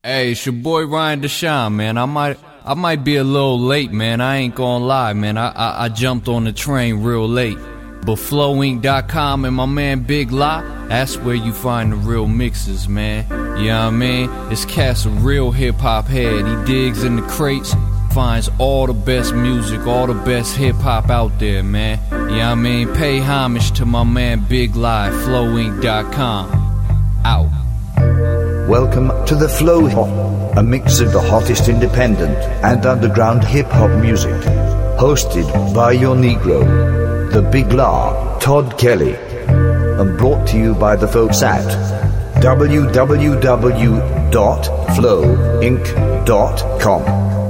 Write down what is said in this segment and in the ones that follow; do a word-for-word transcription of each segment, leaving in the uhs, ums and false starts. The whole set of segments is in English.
Hey, it's your boy Ryan Deshawn, man. I might I might be a little late, man. I ain't gonna lie, man. I, I, I jumped on the train real late. But flow inc dot com and my man Big La, that's where you find the real mixes, man. You know what I mean? This cat's a real hip-hop head. He digs in the crates, finds all the best music, all the best hip-hop out there, man. You know what I mean? Pay homage to my man Big La at flow inc dot com. Out. Welcome to the Flow Hop, a mix of the hottest independent and underground hip-hop music. Hosted by your Negro, the Big La, Todd Kelly. And brought to you by the folks at w w w dot flow inc dot com.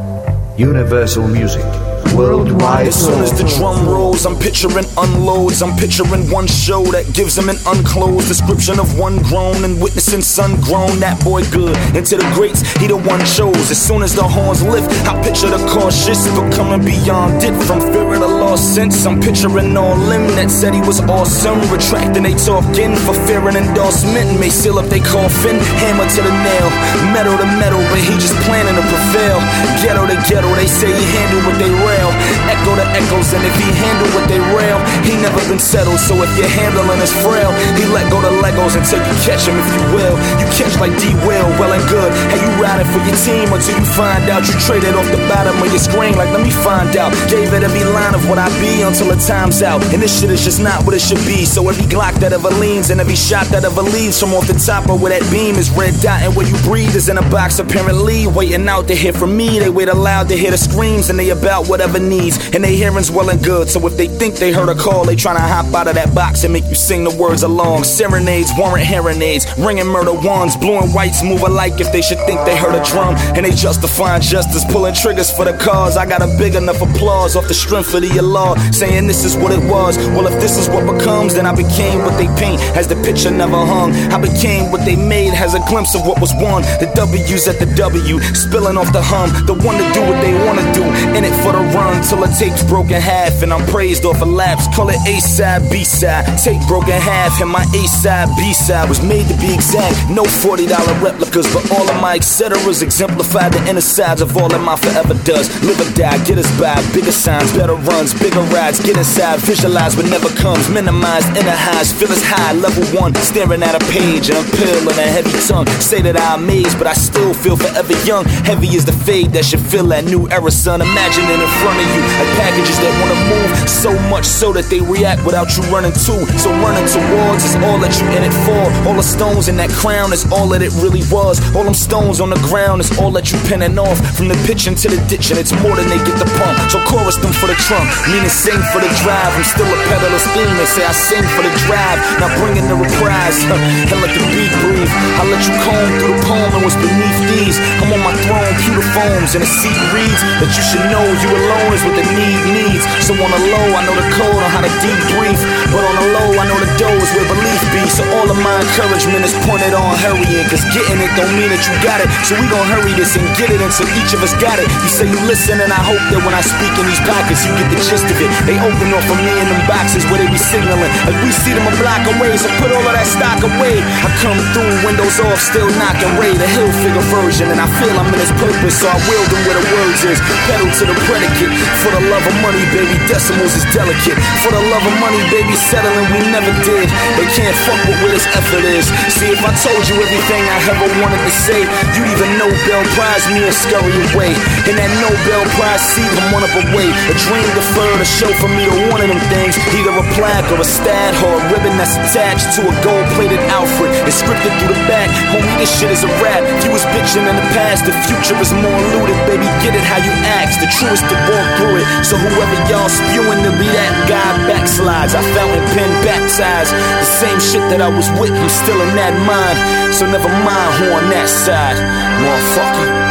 Universal Music. Worldwide. As soon as the drum rolls, I'm picturing unloads. I'm picturing one show that gives them an unclosed description of one grown and witnessing son grown. That boy good. Into the greats, he the one chose. As soon as the horns lift, I picture the cautious becoming beyond it. From fear of the lost sense, I'm picturing all them that said he was awesome, retracting they talking for fear and endorsement. May seal up they coffin, hammer to the nail, metal to metal, but he just planning to prevail. Ghetto to ghetto, they say he handled what they rail. Echo the echoes, and if he handle what they rail, he never been settled. So if your handling is frail, he let go the Legos until you catch him, if you will. You catch like D-Will, well and good. Hey, you riding for your team until you find out you traded off the bottom of your screen. Like, let me find out. Gave it every line of what I be until the time's out. And this shit is just not what it should be. So every Glock that ever leans and every shot that ever leaves from off the top of where that beam is red dot, and where you breathe is in a box apparently waiting out to hear from me. They wait aloud to hear the screams, and they about whatever needs, and they hearing's well and good. So if they think they heard a call, they tryna hop out of that box and make you sing the words along. Serenades, warrant hearing aids, ringing murder ones. Blue and whites move alike if they should think they heard a drum, and they justifying justice, pulling triggers for the cause. I got a big enough applause off the strength of the law, saying this is what it was. Well, if this is what becomes, then I became what they paint as the picture never hung. I became what they made as a glimpse of what was won. The W's at the W, spilling off the hum, the one to do what they wanna do, in it for the run till the tape's broken half and I'm praised off a laps. Call it A-side, B-side, tape broken half, and my A-side, B-side was made to be exact. No forty dollar replicas, but all of my et ceteras exemplify the inner sides of all that my forever does. Live or die, get us by, bigger signs, better runs, bigger rides, get inside, visualize what never comes, minimize inner highs, feel as high, level one, staring at a page and a pill and a heavy tongue. Say that I'm amazed, but I still feel forever young. Heavy is the fade that should fill that new era, son. Imagine it in front of you, like packages that wanna move, so much so that they react without you running to. So running towards is all that you in it for. All the stones in that crown is all that it really was. All them stones on the ground is all that you pinning off. From the pitching to the ditching, it's more than they get the pump. So chorus them for the trunk, meaning sing for the drive. I'm still a peddler's theme, they say I sing for the drive. Now bring in the reprise, huh, and let the beat breathe. I let you comb through the poem and what's beneath these. I'm on my throne, pewter foams, and the seat reads that you should know you alone is what the need needs. So on the low, I know the code on how to debrief, but on the low, I know the dough is where belief be. So all of my encouragement is pointed on hurrying, cause getting it don't mean that you got it. So we gon' hurry this and get it until each of us got it. You say you listen, and I hope that when I speak in these pockets, you get the gist of it. They open up for me in them boxes where they be signaling, like we see them a block away, so put all of that stock away. I come through, windows off, still knocking Ray, the hill figure version, and I feel I'm in his purpose, so I wield them where the words is. Pedal to the predicate, for the love of money, baby, decimals is delicate. For the love of money, baby, settling we never did. They can't fuck with where this effort is. See, if I told you everything I ever wanted to say, you'd even Nobel Prize me and scurry away. In that Nobel Prize seat, I'm one up away. A dream deferred, a show for me to one of them things. Either a plaque or a stat or a ribbon that's attached to a gold-plated outfit. It's scripted through the back. Homie, this shit is a rap. You was bitching in the past, the future is more looted. Baby, get it how you ask. The truest to walk through it. So whoever y'all spewing to be that guy backslides. I fountain pen baptized. The same shit that I was with, I'm still in that mind. So never mind who on that side, motherfucker.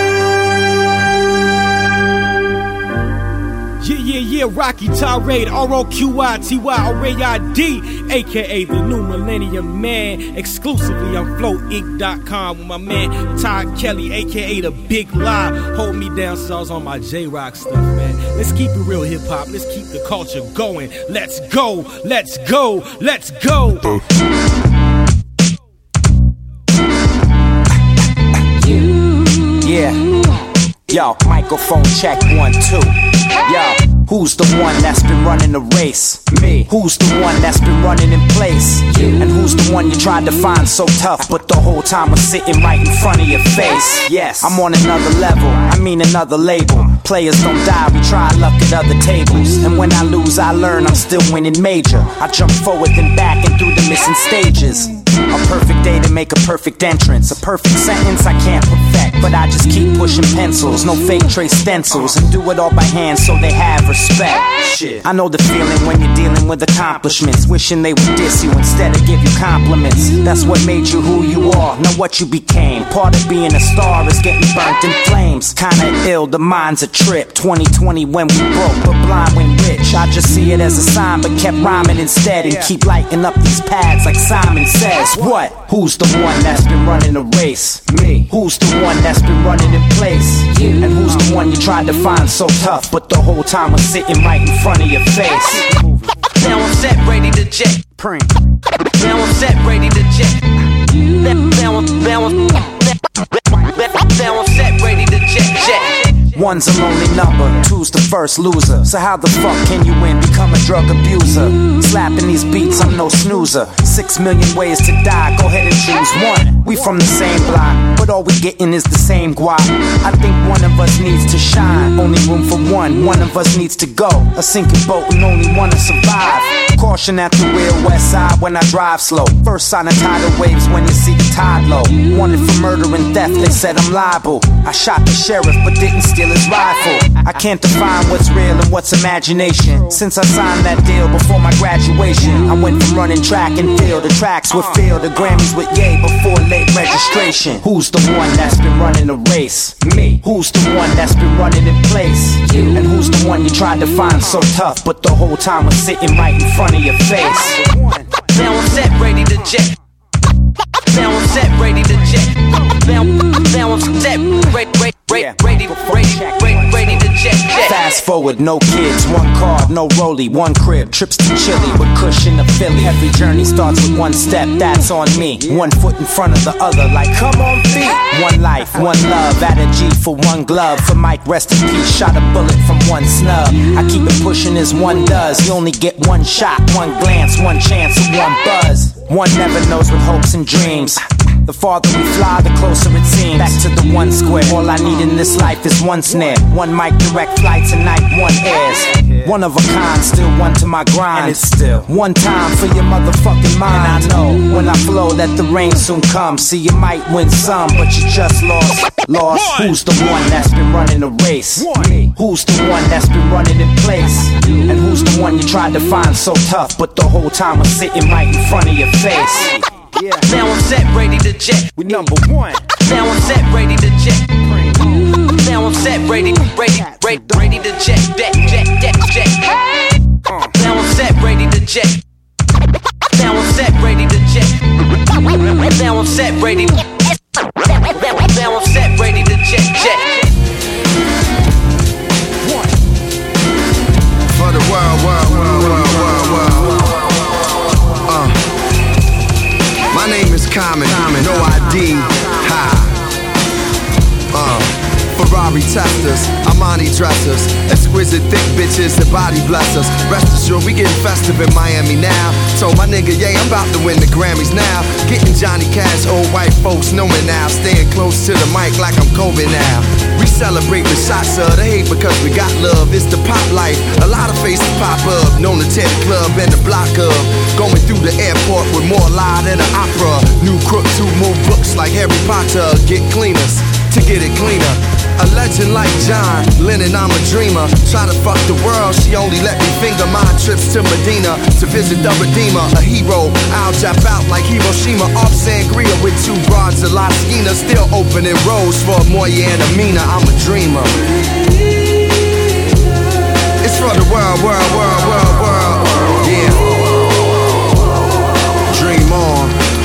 Yeah, yeah, yeah, Rocky Tirade, R O Q I T Y R A I D, a k a the new Millennium Man. Exclusively on flow inc dot com with my man Todd Kelly, a k a the Big La. Hold me down so I was on my J-Rock stuff, man. Let's keep it real hip-hop. Let's keep the culture going. Let's go, let's go, let's go. You Yo, microphone check one, two. Yo, who's the one that's been running the race? Me. Who's the one that's been running in place? You. And who's the one you tried to find so tough, but the whole time was sitting right in front of your face? Yes, I'm on another level, I mean another label. Players don't die, we try luck at other tables. And when I lose, I learn I'm still winning major. I jump forward and back and through the missing stages. A perfect day to make a perfect entrance. A perfect sentence I can't perfect, but I just keep pushing pencils. No fake trace stencils, and do it all by hand so they have respect. Shit. I know the feeling when you're dealing with accomplishments, wishing they would diss you instead of give you compliments. That's what made you who you are, not what you became. Part of being a star is getting burnt in flames. Kinda ill, the mind's a trip. twenty twenty when we broke, but blind when rich. I just see it as a sign, but kept rhyming instead. And keep lighting up these pads like Simon says. What? Who's the one that's been running the race? Me. Who's the one that's been running in place? You. And who's the one you tried to find so tough, but the whole time was sitting right in front of your face? Now I'm set, ready to jet. Print. Now I'm set, ready to jet. Now I'm, now I'm, now I'm, now I'm set, ready to jet, jet. One's a lonely number, two's the first loser. So how the fuck can you win? Become a drug abuser. Slapping these beats, I'm no snoozer. Six million ways to die, go ahead and choose one. We from the same block, but all we getting is the same guap. I think one of us needs to shine, only room for one. One of us needs to go, a sinking boat and only one to survive. Caution at the real west side when I drive slow. First sign of tidal waves when you see the tide low. Wanted for murder and theft, they said I'm liable. I shot the sheriff but didn't steal his rifle. I can't define what's real and what's imagination. Since I signed that deal before my graduation, I went from running track and field. The tracks were filled, the Grammys with yay before late registration. Who's the one that's been running the race? Me. Who's the one that's been running in place? You. And who's the one you tried to find so tough, but the whole time was sitting right in front of your face? Now I'm set, ready to jet. Now I'm set, ready to jet. Now, now I'm set, ready, ready, ready, ready, ready, ready to jet, jet. Fast forward, no kids, one car, no rollie, one crib. Trips to Chile with cushion to Philly. Every journey starts with one step, that's on me. One foot in front of the other, like come on feet. One life, one love, add a G for one glove. For Mike, rest in peace, shot a bullet from one snub. I keep it pushing as one does. You only get one shot, one glance, one chance, and one buzz. One never knows what hopes and dreams. The farther we fly, the closer it seems. Back to the one square. All I need in this life is one snare. One mic, direct flight tonight, one airs. One of a kind, still one to my grind. And it's still one time for your motherfucking mind. And I know when I flow that the rain soon comes. See, you might win some, but you just lost. Lost. Who's the one that's been running the race? Me. Who's the one that's been running in place? And who's the one you tried to find so tough, but the whole time was sitting right in front of your face? Yeah. Now I'm set, ready to jet. We number one. Now I'm set, ready to jet. Now I'm set, ready, ready, ready, ready to jet, jet, jet, jet, jet. Now I'm set, ready to jet. Now I'm set, ready to jet. Now I'm set, ready. Now I'm set, ready to jet, jet. For the world, world, world, world, world, world. Uh. My name is Common, no I D, ha. Uh, Ferrari testers, Armani dressers, exquisite thick bitches and body blessers. Rest assured we getting festive in Miami now. Told my nigga, yeah, I'm about to win the Grammys now. Getting Johnny Cash, old white folks know me now. Staying close to the mic like I'm Kobe now. We celebrate the shots of the hate because we got love. It's the pop life, a lot of faces pop up. Known to tear the club and the block up. Going through the airport with more lie than an opera. New crooks who move books like Harry Potter. Get cleaners to get it cleaner. A legend like John Lennon, I'm a dreamer. Try to fuck the world, she only let me finger my trips to Medina to visit the Redeemer. A hero, I'll jump out like Hiroshima. Off Sangria with two broads, a Latina. Still opening roads for Moya and Amina. I'm a dreamer. It's for the world, world, world, world, world. Yeah. Dream on.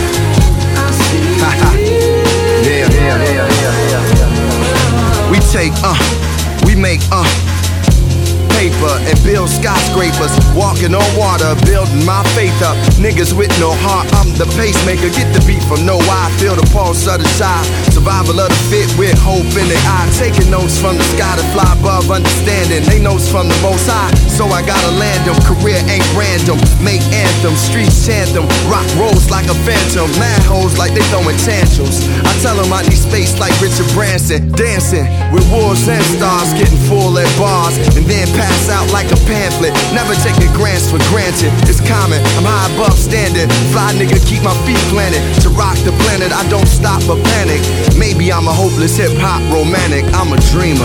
Yeah, yeah, yeah, yeah. We take, uh, we make, uh, paper paper and build skyscrapers. Walking on water, building my faith up. Niggas with no heart, I'm the pacemaker. Get the beat from no eye, feel the pulse of the shy. Survival of the fit with hope in their eye. Taking notes from the sky to fly above understanding. They notes from the most high, so I gotta land them. Career ain't random, make anthems, streets chant them. Rock rolls like a phantom, mad hoes like they throwing tantrums. I tell them I need space like Richard Branson. Dancing with wolves and stars, getting full at bars, and then pass out like a pamphlet. Never taking grants for granted, it's common, I'm high above standard. Fly nigga, keep my feet planted. To rock the planet, I don't stop or panic. Maybe I'm a hopeless hip-hop romantic, I'm a dreamer.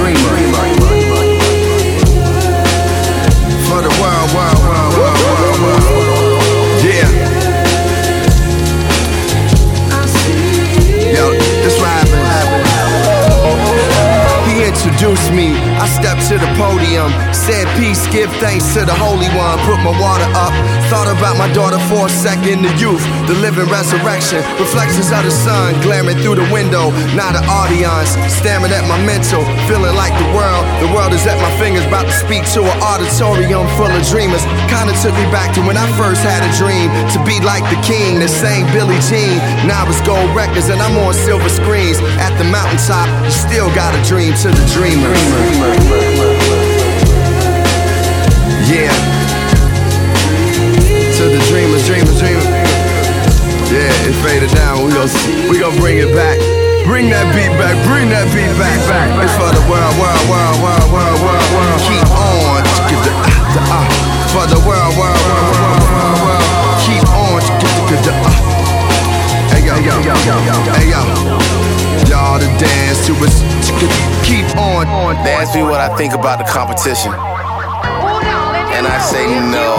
For the world, world, world, world, world, world. Yeah. Yo, this rapping. He introduced me, I stepped to the podium, said peace, give thanks to the Holy One, put my water up, thought about my daughter for a second, the youth, the living resurrection, reflections of the sun, glaring through the window, not an audience, staring at my mental, feeling like the world, the world is at my fingers, about to speak to an auditorium full of dreamers, kinda took me back to when I first had a dream, to be like the king, the same Billie Jean, now it's gold records and I'm on silver screens, at the mountaintop, you still got a dream to the dreamer. Yeah. To the dreamers, dreamers, dreamers. Yeah, it faded down. We gon' we gon' bring it back. Bring that beat back. Bring that beat back. It's for the world, world, world, world, world, world, world. Keep on. For the world, world, world, world, world, world. Keep on. Hey yo, yo, yo, hey yo. Y'all to dance to us. Keep on. They ask me what I think about the competition, and I say no.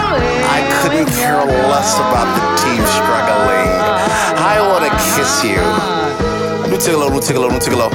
I couldn't care less about the team struggling. I wanna kiss you. Nutigalo, Nutigalo, Nutigalo.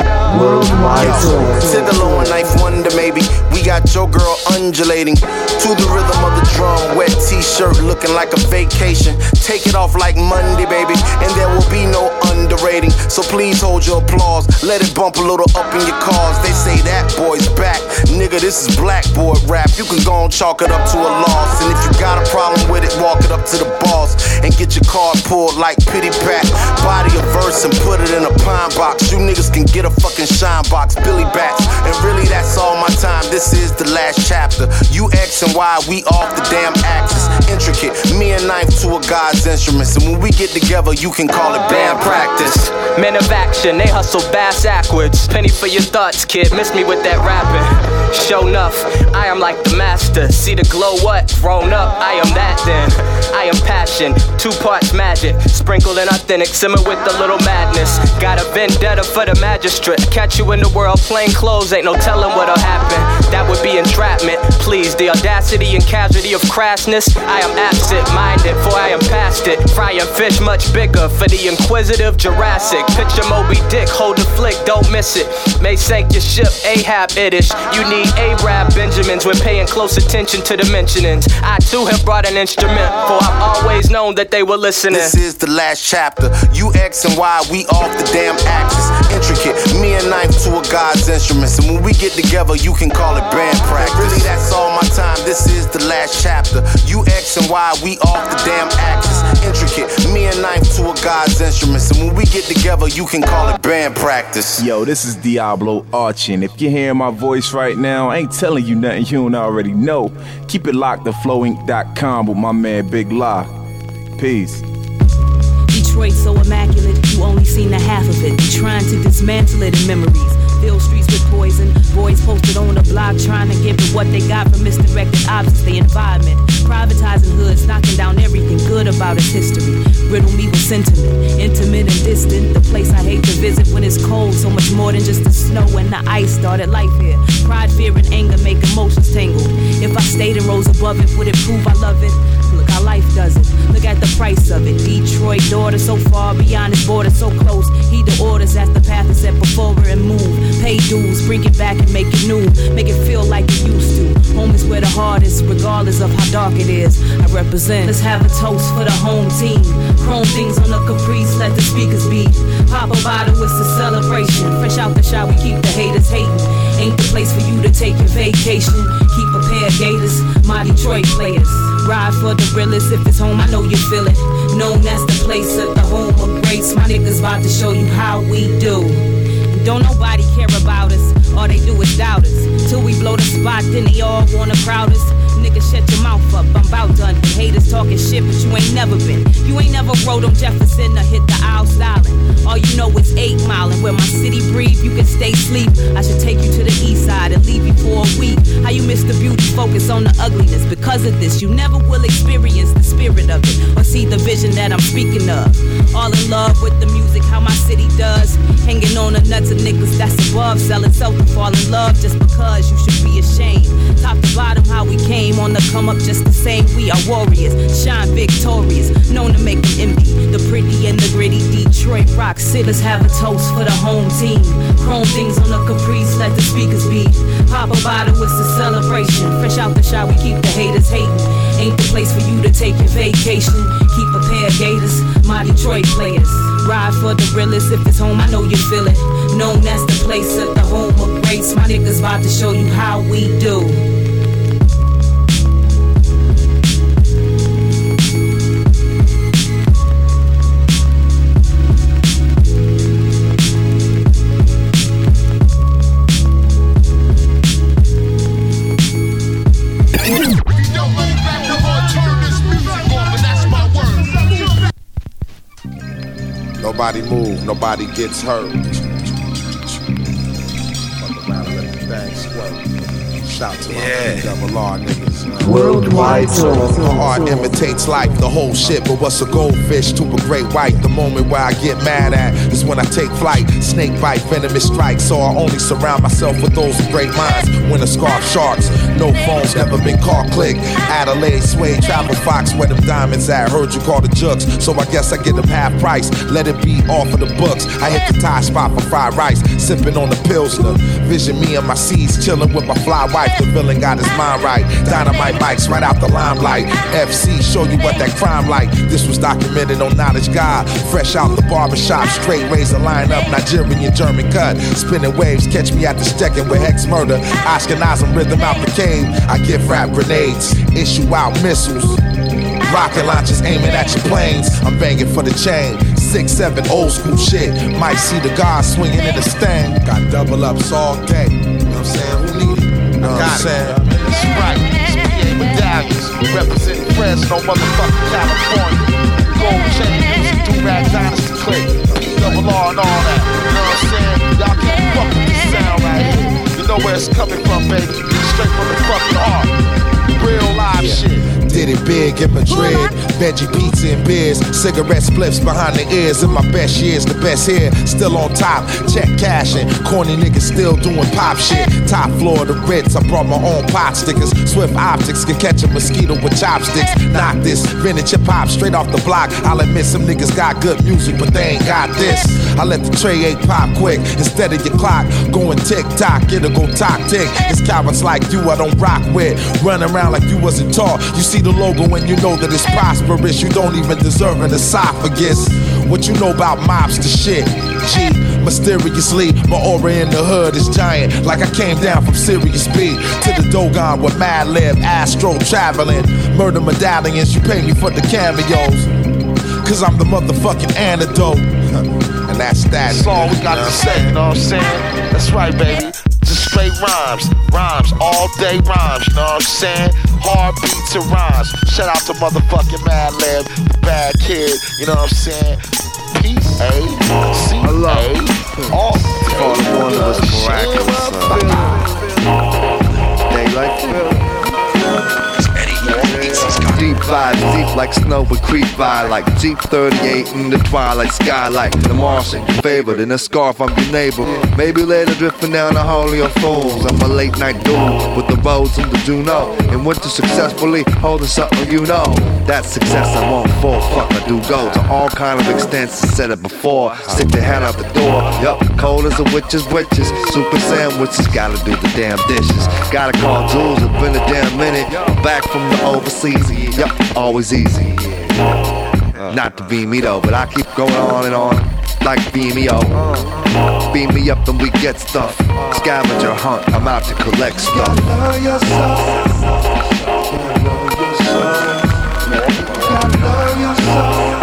Worldwide Tigalo and Knife Wonder, maybe. We got your girl undulating to the rhythm of the drum. Wet t-shirt looking like a vacation. Take it off like Monday, baby, and there will be no underrating. So please hold your applause. Let it bump a little up in your cars. They say that boy's back. Nigga, this is blackboard rap. You can go and chalk it up to a loss. And if you got a problem with it, walk it up to the boss and get your card pulled like Pity Pat. Body a verse and put it in a pine box. You niggas can get a fucking shine box, Billy Bats. And really that's all my time. This is the last chapter. You X and Y, we off the damn axis. Intricate, me and Knife to a God's instruments. And when we get together, you can call it band practice. Men of action, they hustle bass backwards. Penny for your thoughts, kid, miss me with that rapping. Show enough, I am like the master. See the glow what? Grown up, I am that then. I am passion, two parts magic. Sprinkled in authentic, simmer with a little madness. Got a vendetta for the magistrate. Catch you in the world, plain clothes, ain't no telling what'll happen. That would be entrapment. Please, the audacity and casualty of crassness. I am absent-minded, for I am past it. Frying fish much bigger for the inquisitive Jurassic. Picture Moby Dick, hold the flick, don't miss it. May sink your ship, Ahab it-ish. You need Arab Benjamins when paying close attention to the mentionings. I too have brought an instrument, for I've always known that they were listening. This is the last chapter. You X and Y, we off the damn axis. Intricate, me and Knife to a God's instruments. And when we get together, you can call it band practice. Really, that's all my time. This is the last chapter. You X and Y, we off the damn axis. Intricate, me and Knife to a God's instruments. And when we get together, you can call it band practice. Yo, this is Diablo Archie, and if you're hearing my voice right now, I ain't telling you nothing you don't already know. Keep it locked to flow inc dot com with my man Big La. Peace. Detroit so immaculate, you only seen the half of it. Trying to dismantle it in memories. Fill streets with poison. Boys posted on the block trying to give it what they got from misdirected objects, the environment. Privatizing hoods, knocking down everything good about its history. Riddle me with sentiment, intimate and distant. The place I hate to visit when it's cold, so much more than just the snow and the ice started life here. Pride, fear, and anger make emotions tangled. If I stayed and rose above it, would it prove I love it? Look how life does it. Look at the price of it. Detroit daughter so far beyond its border, so close. Heed the orders as the path is set before her and move. Pay dues, bring it back and make it new. Make it feel like it used to. Home is where the heart is, regardless of how dark it is. I represent. Let's have a toast for the home team. Chrome things on the Caprice, let the speakers beat. Pop a bottle, it's the celebration. Fresh out the shot, we keep the haters hating. Ain't the place for you to take your vacation. Keep a pair of gators, my Detroit players. Ride for the realest, if it's home, I know you feel it. Known as the place of the home of grace. My niggas about to show you how we do. And don't nobody care about us, all they do is doubt us. Till we blow the spot, then they all wanna crowd us. Niggas shut your mouth up, I'm bout done. Haters talking shit, but you ain't never been. You ain't never rode on Jefferson or hit the aisle styling. All you know is eight miling. Where my city breathe, you can stay sleep. I should take you to the east side and leave you for a week. How you miss the beauty, focus on the ugliness. Because of this, you never will experience the spirit of it, or see the vision that I'm speaking of. All in love with the music, how my city does. Hanging on the nuts of niggas that's above. Selling self to fall in love just because you should be ashamed. Top to bottom, how we came on the come up just the same. We are warriors, shine victorious, known to make them envy. The pretty and the gritty Detroit rock sitters have a toast for the home team. Chrome things on the Caprice, let the speakers beat. Pop a bottle, it's a celebration. Fresh out the shot, we keep the haters hating. Ain't the place for you to take your vacation. Keep a pair of gators, my Detroit players. Ride for the realest, if it's home, I know you feel it. Known as the place of the home of grace. My niggas about to show you how we do. Nobody move, nobody gets hurt. Fuck around and let the thing squirt. Shout to yeah. my double R niggas. Uh, Worldwide soul. My art imitates life, the whole shit. But what's a goldfish to a great white? The moment where I get mad at is when I take flight. Snake bite, venomous strike. So I only surround myself with those with great minds. Winter scarf sharks, no phones, never been car click. Adelaide, Sway, Travel Fox, where them diamonds at. Heard you call the jux, so I guess I get them half price. Let it be off of the books. I hit the Thai spot for fried rice, sipping on the Pilsner. Vision me and my seeds, chilling with my fly wife. The villain got his mind right. Dynamite mics right out the limelight. F C show you what that crime like. This was documented on Knowledge God. Fresh out the barbershop, straight razor line up. Nigerian German cut, spinning waves. Catch me at the stecking with hex murder. Ashkenazim rhythm out the cave. I give rap grenades, issue out missiles. Rocket launchers aiming at your planes. I'm banging for the chain. Six, seven, old school shit. Might see the guard swinging in the stand. Got double ups all day. You know what I'm saying? Who need it? You know what I'm saying? That's right. P A medallions. Representing Fresno, motherfucking California. Gold chain music, do-rag dynasty click. Double R and all that. You know what I'm saying? Y'all can't fuck with this sound right here. You know where it's coming from, baby. Straight from the fucking heart. Real live yeah. shit. Did it big in Madrid, veggie pizza and beers, cigarette spliffs behind the ears. In my best years, the best here, still on top. Check cashing, corny niggas still doing pop shit. Top floor of the Ritz, I brought my own pot stickers. Swift optics can catch a mosquito with chopsticks. Knock this, vintage hip hop straight off the block. I'll admit some niggas got good music, but they ain't got this. I let the tray eight pop quick instead of your clock going tick tock. It'll go tock tick. It's cowards like you I don't rock with, run around like you wasn't taught. You see the logo and you know that it's prosperous. You don't even deserve an esophagus. What you know about mobster shit? G, mysteriously, my aura in the hood is giant. Like I came down from Sirius B to the Dogon with Mad Lib, Astro traveling. Murder medallions, you pay me for the cameos. Cause I'm the motherfucking antidote. And that's that. That's all we got to say, you know what I'm saying? That's right, baby. Just straight rhymes, rhymes, all day rhymes, you know what I'm saying? Hard beats and rhymes. Shout out to motherfucking Mad Lib, the bad kid, you know what I'm saying? P A C A, all day. All one of us miraculous. Daylight Phil. Deep vibes, deep like snow would creep by. Like Jeep thirty-eight in the twilight skylight. The Martian, favored in a scarf, I'm your neighbor. Maybe later drifting down the Holy of Fools. I'm a late night dude with the bows and the Juno. And winter successfully holding something you know. That success I won't fall, fuck I do go to all kind of extents, said it before. Stick the head out the door, yup, cold as a witch's witches. Super sandwiches, gotta do the damn dishes. Gotta call Jules, it's been a damn minute. Back from the overseas, yup, always easy. Not to be me though, but I keep going on and on like B M E O. beam me up and we get stuff. Scavenger hunt, I'm out to collect stuff. Love yourself. Love yourself.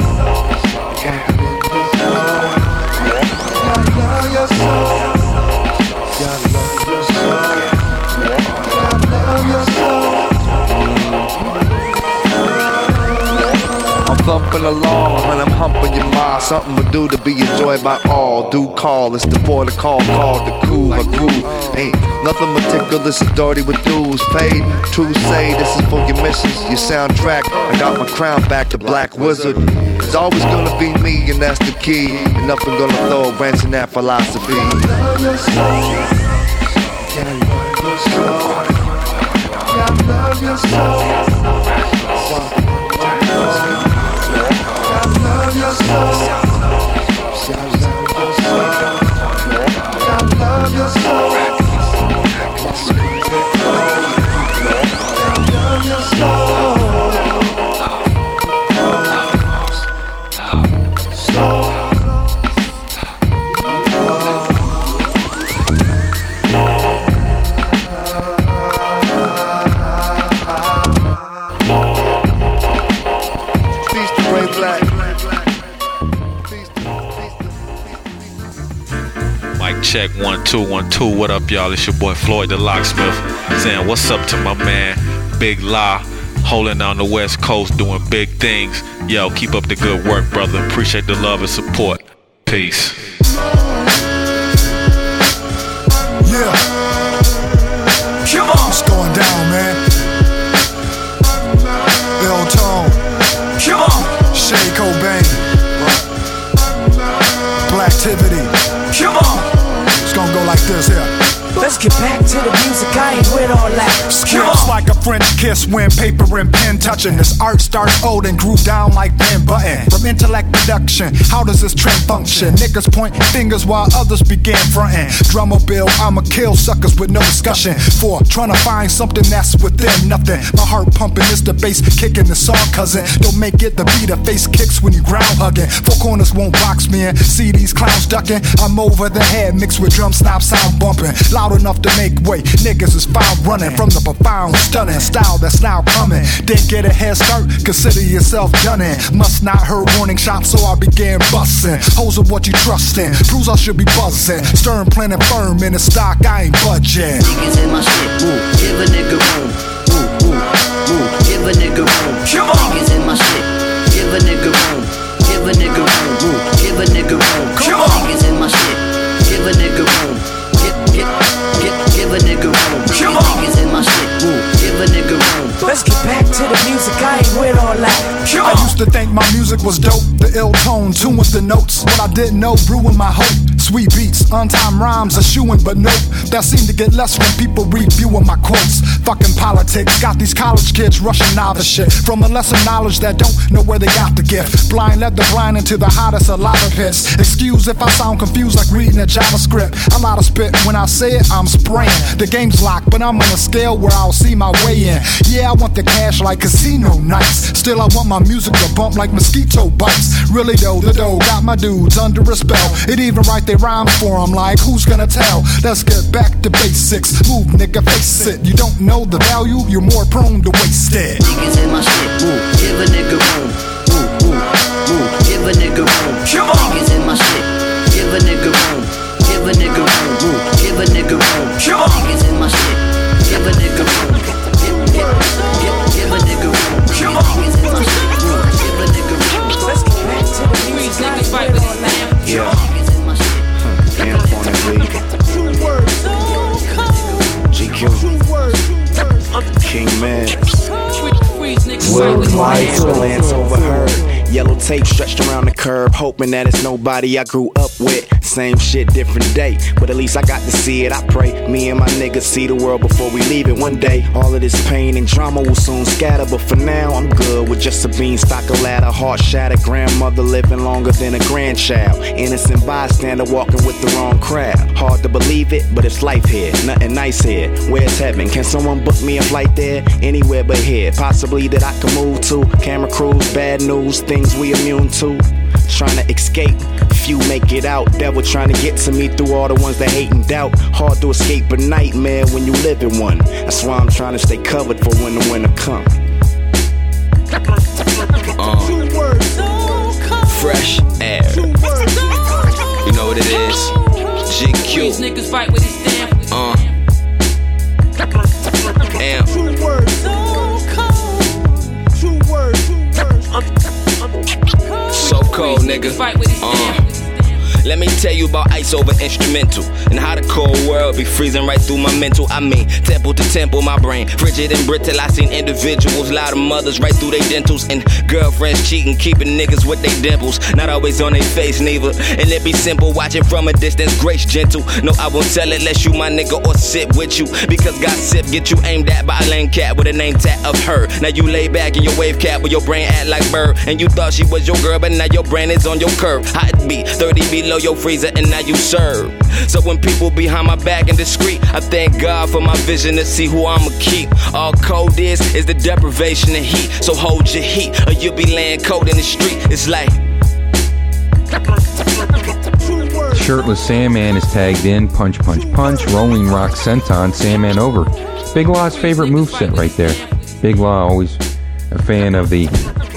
I'm thumping along when I'm humping your ma. Something to do to be enjoyed by all. Do call, it's the boy to call, called the cool. My groove ain't nothing meticulous or dirty with dues paid. True say this is for your missions, your soundtrack. I got my crown back, the Black Wizard. It's always gonna be me, and that's the key. And nothing gonna throw a wrench in that philosophy. Love yourself. Love yourself. Love yourself. Love yourself. Check one two one two. What up, y'all? It's your boy Floyd the Locksmith saying what's up to my man Big La, holding down the West Coast, doing big things. Yo, keep up the good work, brother. Appreciate the love and support. Peace. Yeah. Come on. What's going down, man? Ill Tone. Come on. Shay Cobain. Blacktivity. Come on. It's gonna go like this here. Let's get back to the music, I ain't with all that. Scripts like a French kiss when paper and pen touching. This art starts old and grew down like Ben Button. From intellect production, how does this trend function? Niggas point fingers while others begin frontin'. Drummer bill, I'ma kill suckers with no discussion. For trying to find something that's within nothing. My heart pumping, it's the bass kicking the song, cousin. Don't make it the beat, the face kicks when you ground hugging. Four corners won't box me in, see these clowns ducking. I'm over the head mixed with drum snap sound bumping. Loud enough to make way, niggas is found running from the profound stunning style that's now coming. Didn't get a head start, consider yourself done in. Must not heard warning shots, so I began busting. Hoes of what you trust in, proves I should be buzzing. Stern planning firm in the stock, I ain't budging. Niggas in my shit, ooh, give a nigga room. Ooh, ooh, ooh, give a nigga room. Come on. Niggas in my shit, give a nigga room. Give a nigga room, ooh, give a nigga room. Come on. Niggas in my shit, give a nigga room. Get, get, get, give a nigga room. Come on. Niggas in my shit, ooh, give a nigga room. Let's get back to the music, I ain't with all that. I used to think my music was dope, the ill tone, tune with the notes. What I didn't know ruined my hope. Sweet beats, untimed rhymes are shooing, but nope. That seem to get less when people reviewing my quotes. Fucking politics, got these college kids rushing novice shit from a lesser knowledge that don't know where they got the gift. Blind led the blind into the hottest of lava pits. Excuse if I sound confused like reading a JavaScript. A lot of spit when I say it, I'm spraying. The game's locked, but I'm on a scale where I'll see my way in. Yeah, I want the cash like casino nights. Still, I want my music to bump like mosquito bites. Really though, the dough got my dudes under a spell. It even write their rhymes for them, like who's gonna tell? Let's get back to basics. Move, nigga, face it. You don't know the value, you're more prone to waste it. Niggas in my shit, ooh, give a nigga room. Ooh, ooh, ooh, give a nigga room. Come on. Niggas in my shit, give a nigga room. Give a nigga room, ooh, give a nigga room. Come on. Niggas in my shit, give a nigga room. Give, give, give, give a nigga room. Come on. Niggas in my shit, ooh, give a nigga room. Let's get back to the music, I ain't with all that. Yeah. Niggas in my shit. Amp on that beat. G Q. King Man. Worldwide glance overheard. Yellow tape stretched around the curb, hoping that it's nobody I grew up with. Same shit, different day, but at least I got to see it. I pray me and my niggas see the world before we leave it one day. All of this pain and drama will soon scatter, but for now I'm good with just a beanstalk, a ladder, heart shattered. Grandmother living longer than a grandchild. Innocent bystander walking with the wrong crowd. Hard to believe it, but it's life here. Nothing nice here. Where's heaven? Can someone book me a flight there? Anywhere but here. Possibly that I can move to. Camera crews, bad news, things we immune to. trying to escape. Few make it out, devil trying to get to me through all the ones that hate and doubt. Hard to escape a nightmare when you live in one. That's why I'm trying to stay covered for when the winter come. Uh, fresh air. You know what it is? G Q. Uh. Damn. So cold, nigga. Uh. Let me tell you about ice over instrumental and how the cold world be freezing right through my mental. I mean, temple to temple, my brain frigid and brittle. I seen individuals, lot of mothers right through their dentals, and girlfriends cheating, keeping niggas with their dimples. Not always on their face neither. And it be simple, watching from a distance, grace gentle. No, I won't tell it unless you my nigga or sit with you, because gossip get you aimed at by a lame cat with a name tag of her. Now you lay back in your wave cap with your brain act like bird, and you thought she was your girl, but now your brain is on your curve. How it be thirty below your freezer and now you serve. So when people behind my back and discreet, I thank God for my vision to see who I'ma keep. All cold is is the deprivation of heat. So hold your heat or you'll be laying cold in the street. It's like Shirtless Sandman is tagged in. Punch, punch, punch. Rolling Rock Senton. Sandman over. Big Law's favorite moveset right there. Big Law always a fan of the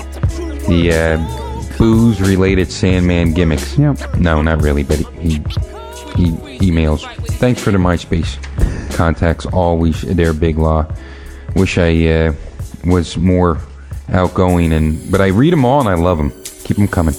the uh booze-related Sandman gimmicks. Yep. No, not really, but he, he he emails. Thanks for the MySpace contacts. Always there, Big Law. Wish I uh, was more outgoing, and but I read them all and I love them. Keep them coming.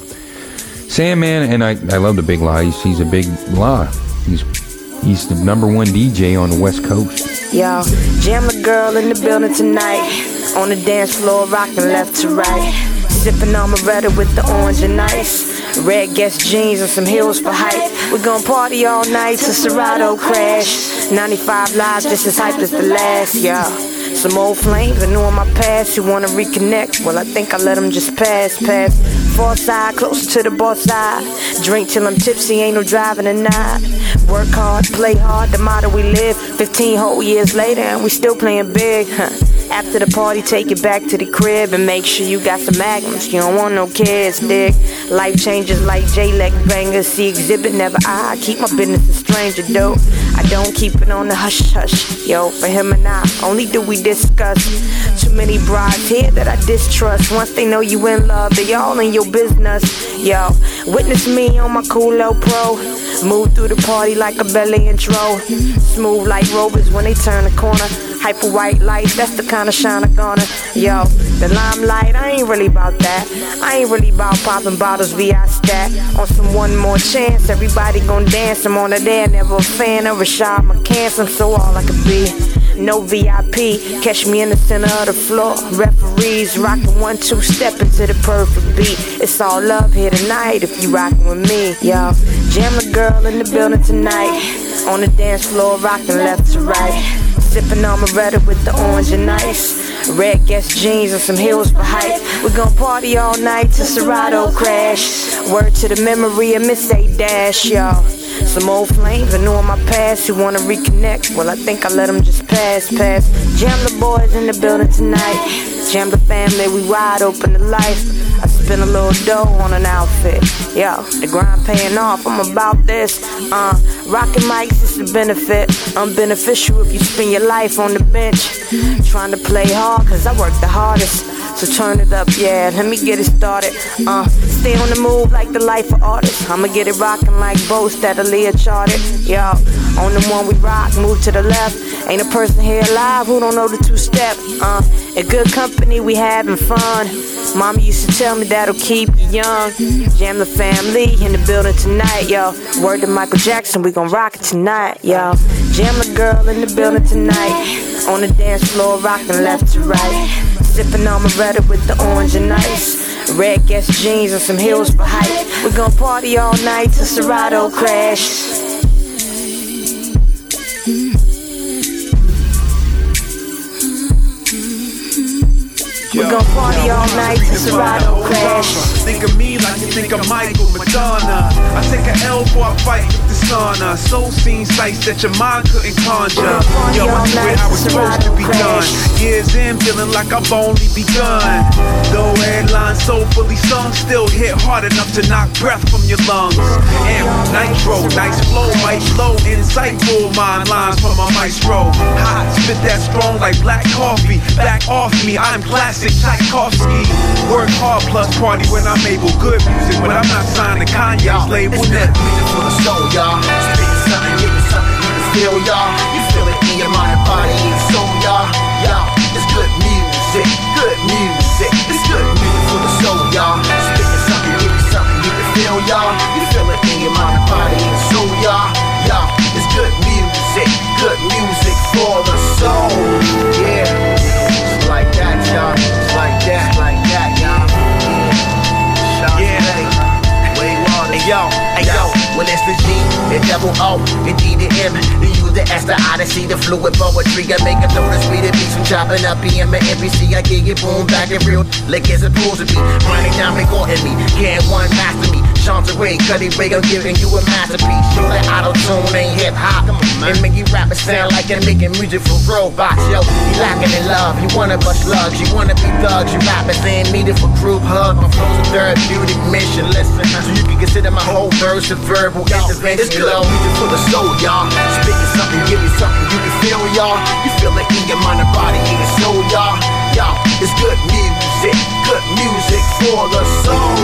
Sandman, and I, I love the Big Law. He's, he's a big law. He's he's the number one D J on the West Coast. Yo, jam a girl in the building tonight. On the dance floor, rocking left to right. Sipping on Moretta with the orange and ice. Red Guess jeans and some heels for hype. We gon' party all night till Serato crash. ninety-five lives just as hype as the last, y'all. Some old flames I knew in my past who wanna reconnect. Well, I think I let them just pass, pass. Far side, closer to the bar side. Drink till I'm tipsy, ain't no driving tonight. Work hard, play hard, the motto we live. Fifteen whole years later and we still playing big, huh. After the party, take it back to the crib and make sure you got some magnums. You don't want no kids, dig. Life changes like J-Leg bangers. See exhibit, never I. Keep my business a stranger, though. I don't keep it on the hush-hush. Yo, for him and I, only do we discuss. Too many brides here that I distrust. Once they know you in love, they all in your business. Yo, witness me on my Coolo Pro. Move through the party like a belly intro. Smooth like rovers when they turn the corner. Hyper white lights, that's the kind of shine I'm gonna. Yo, the limelight, I ain't really about that. I ain't really about popping bottles via stat. On some one more chance, everybody gon' dance. I'm on a there, never a fan of Rashad McCants. I'm so all I could be. No V I P, catch me in the center of the floor. Referees rockin' one, two, step into the perfect beat. It's all love here tonight if you rockin' with me, yo. Jam a girl in the building tonight. On the dance floor, rockin' left to right. Sippin' on Moretta with the orange and ice. Red Guess jeans and some heels for hype. We gon' party all night till Serato crash. Word to the memory of Miss A Dash, y'all. Some old flames I knew in my past who wanna reconnect. Well, I think I let them just pass, pass. Jam the boys in the building tonight. Jam the family, we wide open to life. I spend a little dough on an outfit. Yo, the grind paying off, I'm about this. Uh, rockin' mics is the benefit. Unbeneficial if you spend your life on the bench. Trying to play hard, cause I work the hardest. So turn it up, yeah, let me get it started. Uh, stay on the move like the life of artists. I'ma get it rockin' like Bo steadily charted. Yo, on the one we rock, move to the left. Ain't a person here alive who don't know the two-step. Uh, in good company, we having fun. Mama used to tell me that'll keep you young. Jam the family in the building tonight, yo. Word to Michael Jackson, we gon' rock it tonight, yo. Jam the girl in the building tonight. On the dance floor, rockin' left to right. Sippin' on Moretta with the orange and ice. Red Guess jeans and some heels for hype. We gon' party all night till Serato crash. We gon' party all night till Serato crash. Think of me like you think of Michael Madonna. I take a L before I fight with this sauna. Soul scene sights that your mind couldn't conjure. Yo, I do it how it's supposed to be done. Years in, feeling like I've only begun. Though headlines so fully sung, still hit hard enough to knock breath from your lungs. And nitro, nice flow, might flow, insightful mind lines from my maestro. Hot, spit that strong like black coffee. Back off me, I'm classic Tchaikovsky. Work hard plus party when I'm able. Good music, but I'm not signed to Kanye's label. It's good music for the soul, y'all. Spitting something, give me something you can feel, y'all. You feel it in your mind, body, and soul, y'all. Y'all, it's good music, good music. It's good music for the soul, y'all. Spitting something, give me something you can feel, y'all. You feel it in your mind, body, and soul, y'all. Y'all, it's good music, good music for the soul. Yeah, just like that, y'all. Just like that, like that, y'all. Yeah, way water. Hey yo, hey yo, well it's the G, the double O, the D, the M, the U, the S, the I, the C, the fluid poetry. I make a notice, read it, beats from chopping up P M and N B C. I get it boom back and real, like it's supposed to be. Grinding down, recording me, can't one master me. Chanteray, Cuddy Ray, I'm giving you a masterpiece. Show that auto-tune ain't hip-hop. And make you rappers sound like they're making music for robots. Yo, you lacking in love, you wanna bust slugs, you wanna be thugs. You rappers ain't needed for group hug. My flow's a therapeutic mission, listen. So you can consider my whole verse a verbal intervention. It's good music for the soul, y'all. Spitting something, give me something you can feel, y'all. You feel it in your mind and body, in your soul, y'all. Y'all, it's good music, good music for the soul.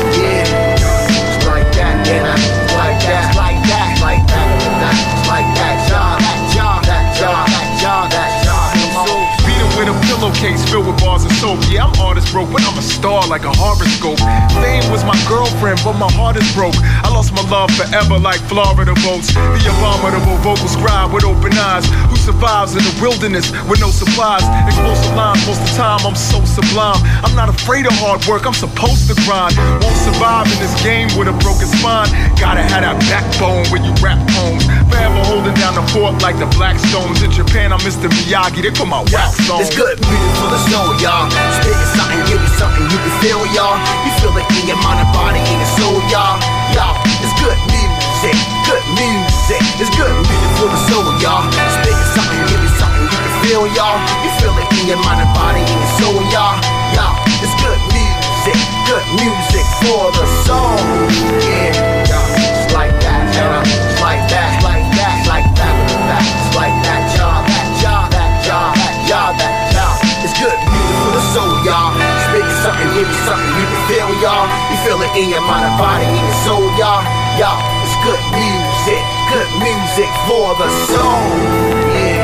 Yeah. Like that, yeah, like that, like that, like that, like that, y'all, that, y'all, that, y'all, that, y'all, that, y'all. Beat it with a pillowcase filled with bars of soap. Yeah, I'm artist broke, but I'm a star like a horoscope. Fame was my girlfriend, but my heart is broke. I lost my love forever like Florida votes. The abominable vocal scribe with open eyes, who survives in the wilderness with no supplies. Explosive lines, most of the time I'm so sublime. I'm not afraid of hard work, I'm supposed to grind. Won't survive in this game with a broken spine. Gotta have that backbone when you rap poems. Forever holding down the fort like the Blackstones. In Japan, I'm Mister Miyagi, they put my wax on. It's good music for the soul, y'all. Spitting something, give me something you can feel, y'all. You feel it in your mind and body, in your soul, y'all. Y'all, it's good music, good music. It's good music for the soul, y'all. Spitting something, give me something you can feel, y'all. You feel it in your mind and body, in your soul, y'all. Y'all, it's good music, good music for the soul. Yeah, y'all, just like that, y'all. Just like that, like that, like that, that, just like that, y'all. That, y'all, that, y'all, that, y'all, that, y'all. It's good music for the soul, y'all. Spitting something, give me something you can feel, y'all. You feel it in your mind and body, in your soul, y'all. Y'all, it's good music, good music for the soul. Yeah,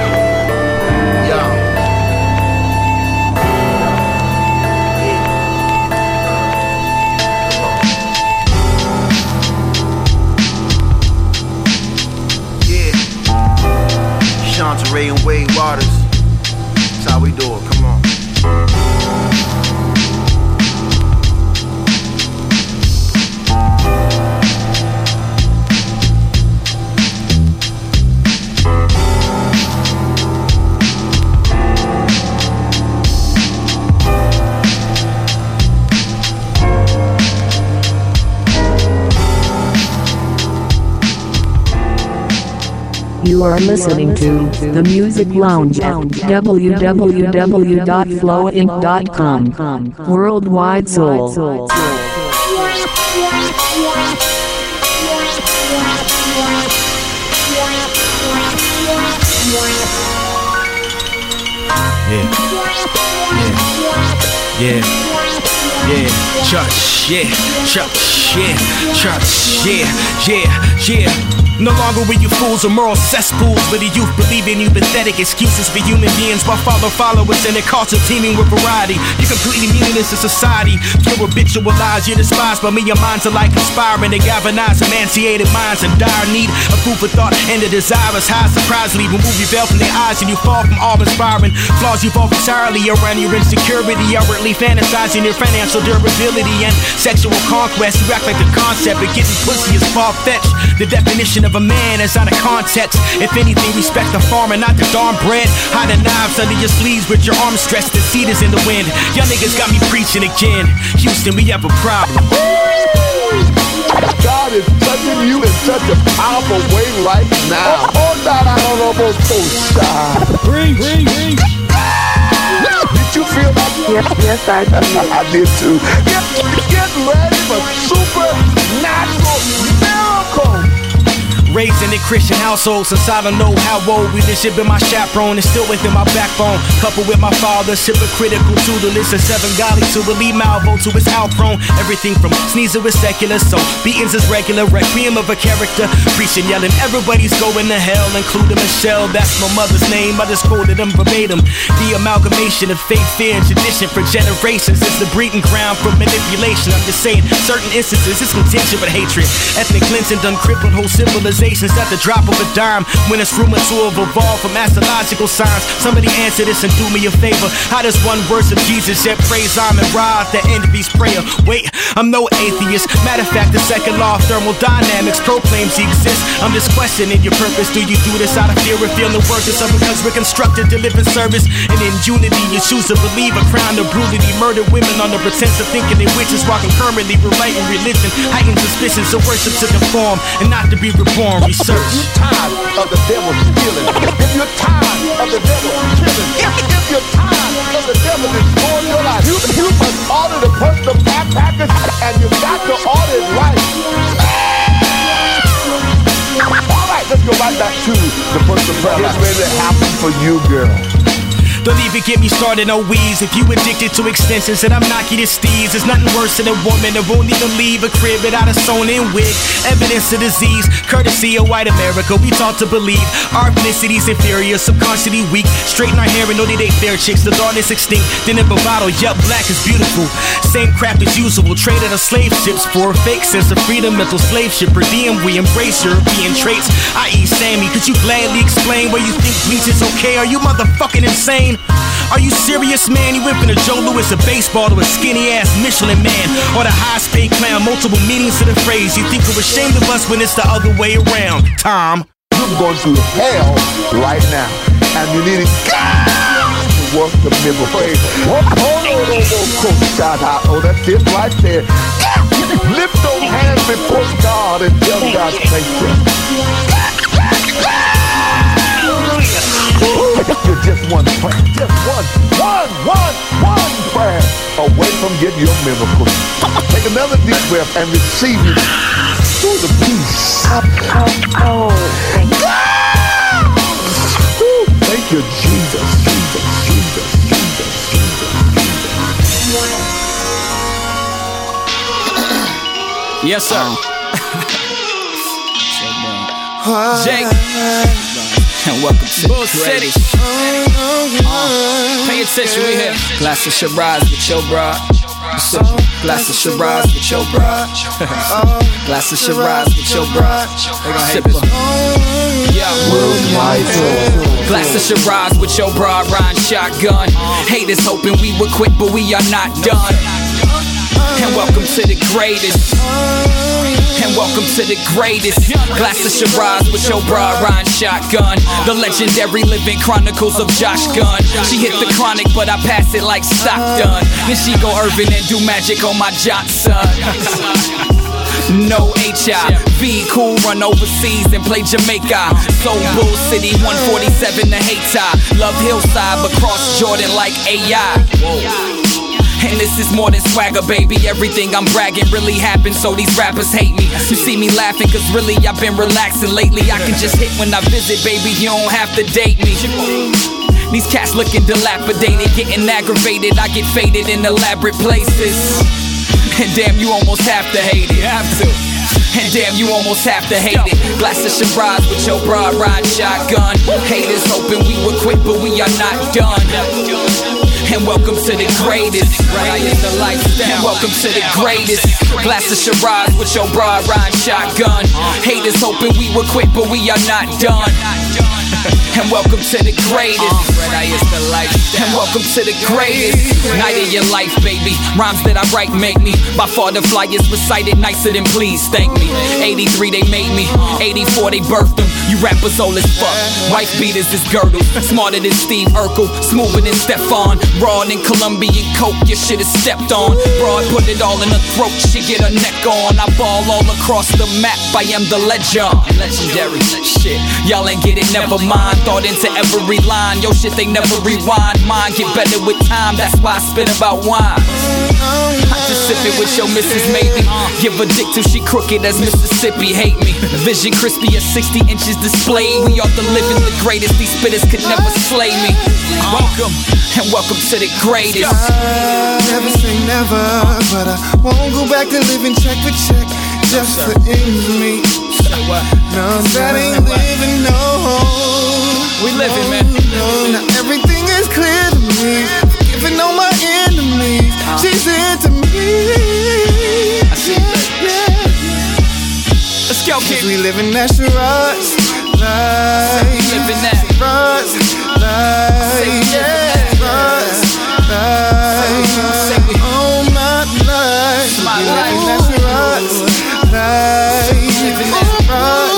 y'all. Chanteray and Wade Waters. That's how we do it, come on. You are listening to The Music Lounge at w w w dot flow inc dot com. Worldwide Soul. Yeah. Yeah. Yeah. Yeah. Church. Yeah. Church. Yeah. Church. Yeah. Yeah. Yeah. No longer are you fools or moral cesspools, but the youth believing you pathetic excuses for human beings while follow followers and their culture teeming with variety. You're completely meaningless in society. Your habitual lies, you're despised by me. Your minds are like conspiring. They galvanize emancipated minds in dire need of food for thought and the desirous high. Surprisingly, remove your veil from their eyes and you fall from all inspiring flaws. You fall entirely around your insecurity, outwardly fantasizing your financial durability and sexual conquest. You act like the concept of getting pussy is far-fetched. The definition of a man is out of context. If anything, respect the farmer, not the darn bread. Hide the knives under your sleeves with your arms stretched. The seed is in the wind. Y'all niggas got me preaching again. Houston, we have a problem. God is touching you in such a powerful way right now. Oh, oh God, I don't know about so shy. Ring, ring, ring. Did you feel that? Yes, yes, I did. I did too. Get, get ready for supernatural miracle. Raised in a Christian household since I don't know how old. Leadership been my chaperone and still within my backbone. Coupled with my father's hypocritical tutelage and seven godly to relieve Malvo to his out-prone. Everything from sneezer is secular, so beatings is regular. Requiem of a character, preaching, yelling, everybody's going to hell, including Michelle. That's my mother's name, I just quoted them verbatim. The amalgamation of faith, fear, and tradition for generations is the breeding ground for manipulation. I'm just saying, certain instances it's contention but hatred. Ethnic cleansing done crippled whole civilization at the drop of a dime. When it's rumored to have evolved from astrological signs. Somebody answer this and do me a favor. How does one verse of Jesus yet praise I'm and rise the enemy's prayer? Wait, I'm no atheist. Matter of fact, the second law of thermodynamics proclaims he exists. I'm just questioning your purpose. Do you do this out of fear of feeling the workers of because we're constructed to live in service and in unity? You choose to believe a crown of brutally murder women on the pretense of thinking they witches while concurrently rewriting religion. Heightened suspicions of worship to conform and not to be reborn. Research. If you're tired of the devil's killing, if you're tired of the devil's killing, if, if you're tired of the devil destroying your life, you, you must order the personal backpackers and you got to order it right. All right, let's go right back to the personal prayer. It's ready to happen for you, girl. Don't even get me started on weeds. If you addicted to extensions and I'm knocking your steeds, there's nothing worse than a woman that won't even leave a crib without a sewn in wig. Evidence of disease, courtesy of white America. We taught to believe our ethnicity's inferior, subconsciously weak. Straighten our hair and know they ain't fair chicks. The dawn is extinct, then in bravado, yup, black is beautiful. Same crap as usual, traded on slave ships for a fake sense of freedom. Mental slave ship, per diem, we embrace European traits. that is. Sammy, could you gladly explain why you think bleach is okay? Are you motherfucking insane? Are you serious, man? You went from the Joe Louis of baseball to a skinny-ass Michelin man, or the highest paid clown. Multiple meanings to the phrase. You think we're ashamed of us when it's the other way around, Tom? You're going through hell right now, and you need God to work the miracle. Oh, oh, oh, oh, oh, that's it right there. Lift those hands before God and tell God thank you. You're just one prayer, just one, one, one, one prayer away from getting your miracle. Take another deep breath and receive it through the peace. Oh, oh, oh, thank you. Ooh, thank you, Jesus, Jesus, Jesus, Jesus, Jesus, Jesus. Yes, sir. Jake. And welcome to Bull City. Uh, pay attention, we here. Glass of Shiraz with your broad. Glass of Shiraz with your broad. Glass of Shiraz with your broad. They gon' hate this. Yeah. Glass of Shiraz with your broad, riding shotgun. Haters hoping we would quit, but we are not done. And welcome to the greatest. And welcome to the greatest. Glass of Shiraz with your broad, riding shotgun. The legendary living chronicles of Josh Gunn. She hit the chronic, but I pass it like Stockton. Then she go Irvin and do magic on my Johnson. No H I V, cool, run overseas and play Jamaica. Soul Bull City, one forty-seven to Hayti. Love Hillside, but cross Jordan like A I. Whoa. And this is more than swagger, baby. Everything I'm bragging really happened, so these rappers hate me. You see me laughing, cause really I've been relaxing lately. I can just hit when I visit, baby, you don't have to date me. These cats looking dilapidated, getting aggravated. I get faded in elaborate places. And damn, you almost have to hate it. Have to. And damn, you almost have to hate it. Glass of Shiraz with your broad, ride shotgun. Haters hoping we would quit, but we are not done. And welcome to the greatest. And welcome to the greatest. Glass of Shiraz with your broad, ride shotgun. Haters hoping we would quit, but we are not done. And welcome to the greatest. And welcome to the greatest night of your life, baby. Rhymes that I write make me by far the flyest, recited nicer than please thank me. eighty-three they made me, eighty-four they birthed them. You rappers old as fuck. Wife beaters is girdles. Smarter than Steve Urkel, smoother than Stefan. Raw than Colombian coke, your shit is stepped on. Broad put it all in her throat, she get her neck on. I ball all across the map, I am the legend. Legendary shit, y'all ain't get it, never mind. Thought into every line, yo shit they never rewind. Mine get better with time, that's why I spit about wine. I just sip it with your missus maybe. Give a dick till she crooked as Mississippi. Hate me, vision crispy as sixty inches displayed. We are the living, the greatest, these spitters could never slay me. Welcome, and welcome to the greatest. Never say never, but I won't go back to living check for check just for ends meet. No, that ain't living, no. We living, man. No, now everything is clear to me. Forgiving all my enemies, she's into me. Yeah, yeah. Let's go, kid. We living that Shiraz life. Living that Shiraz life. Yeah, Shiraz life. Oh my life. My we life. living that Shiraz life. Living that Shiraz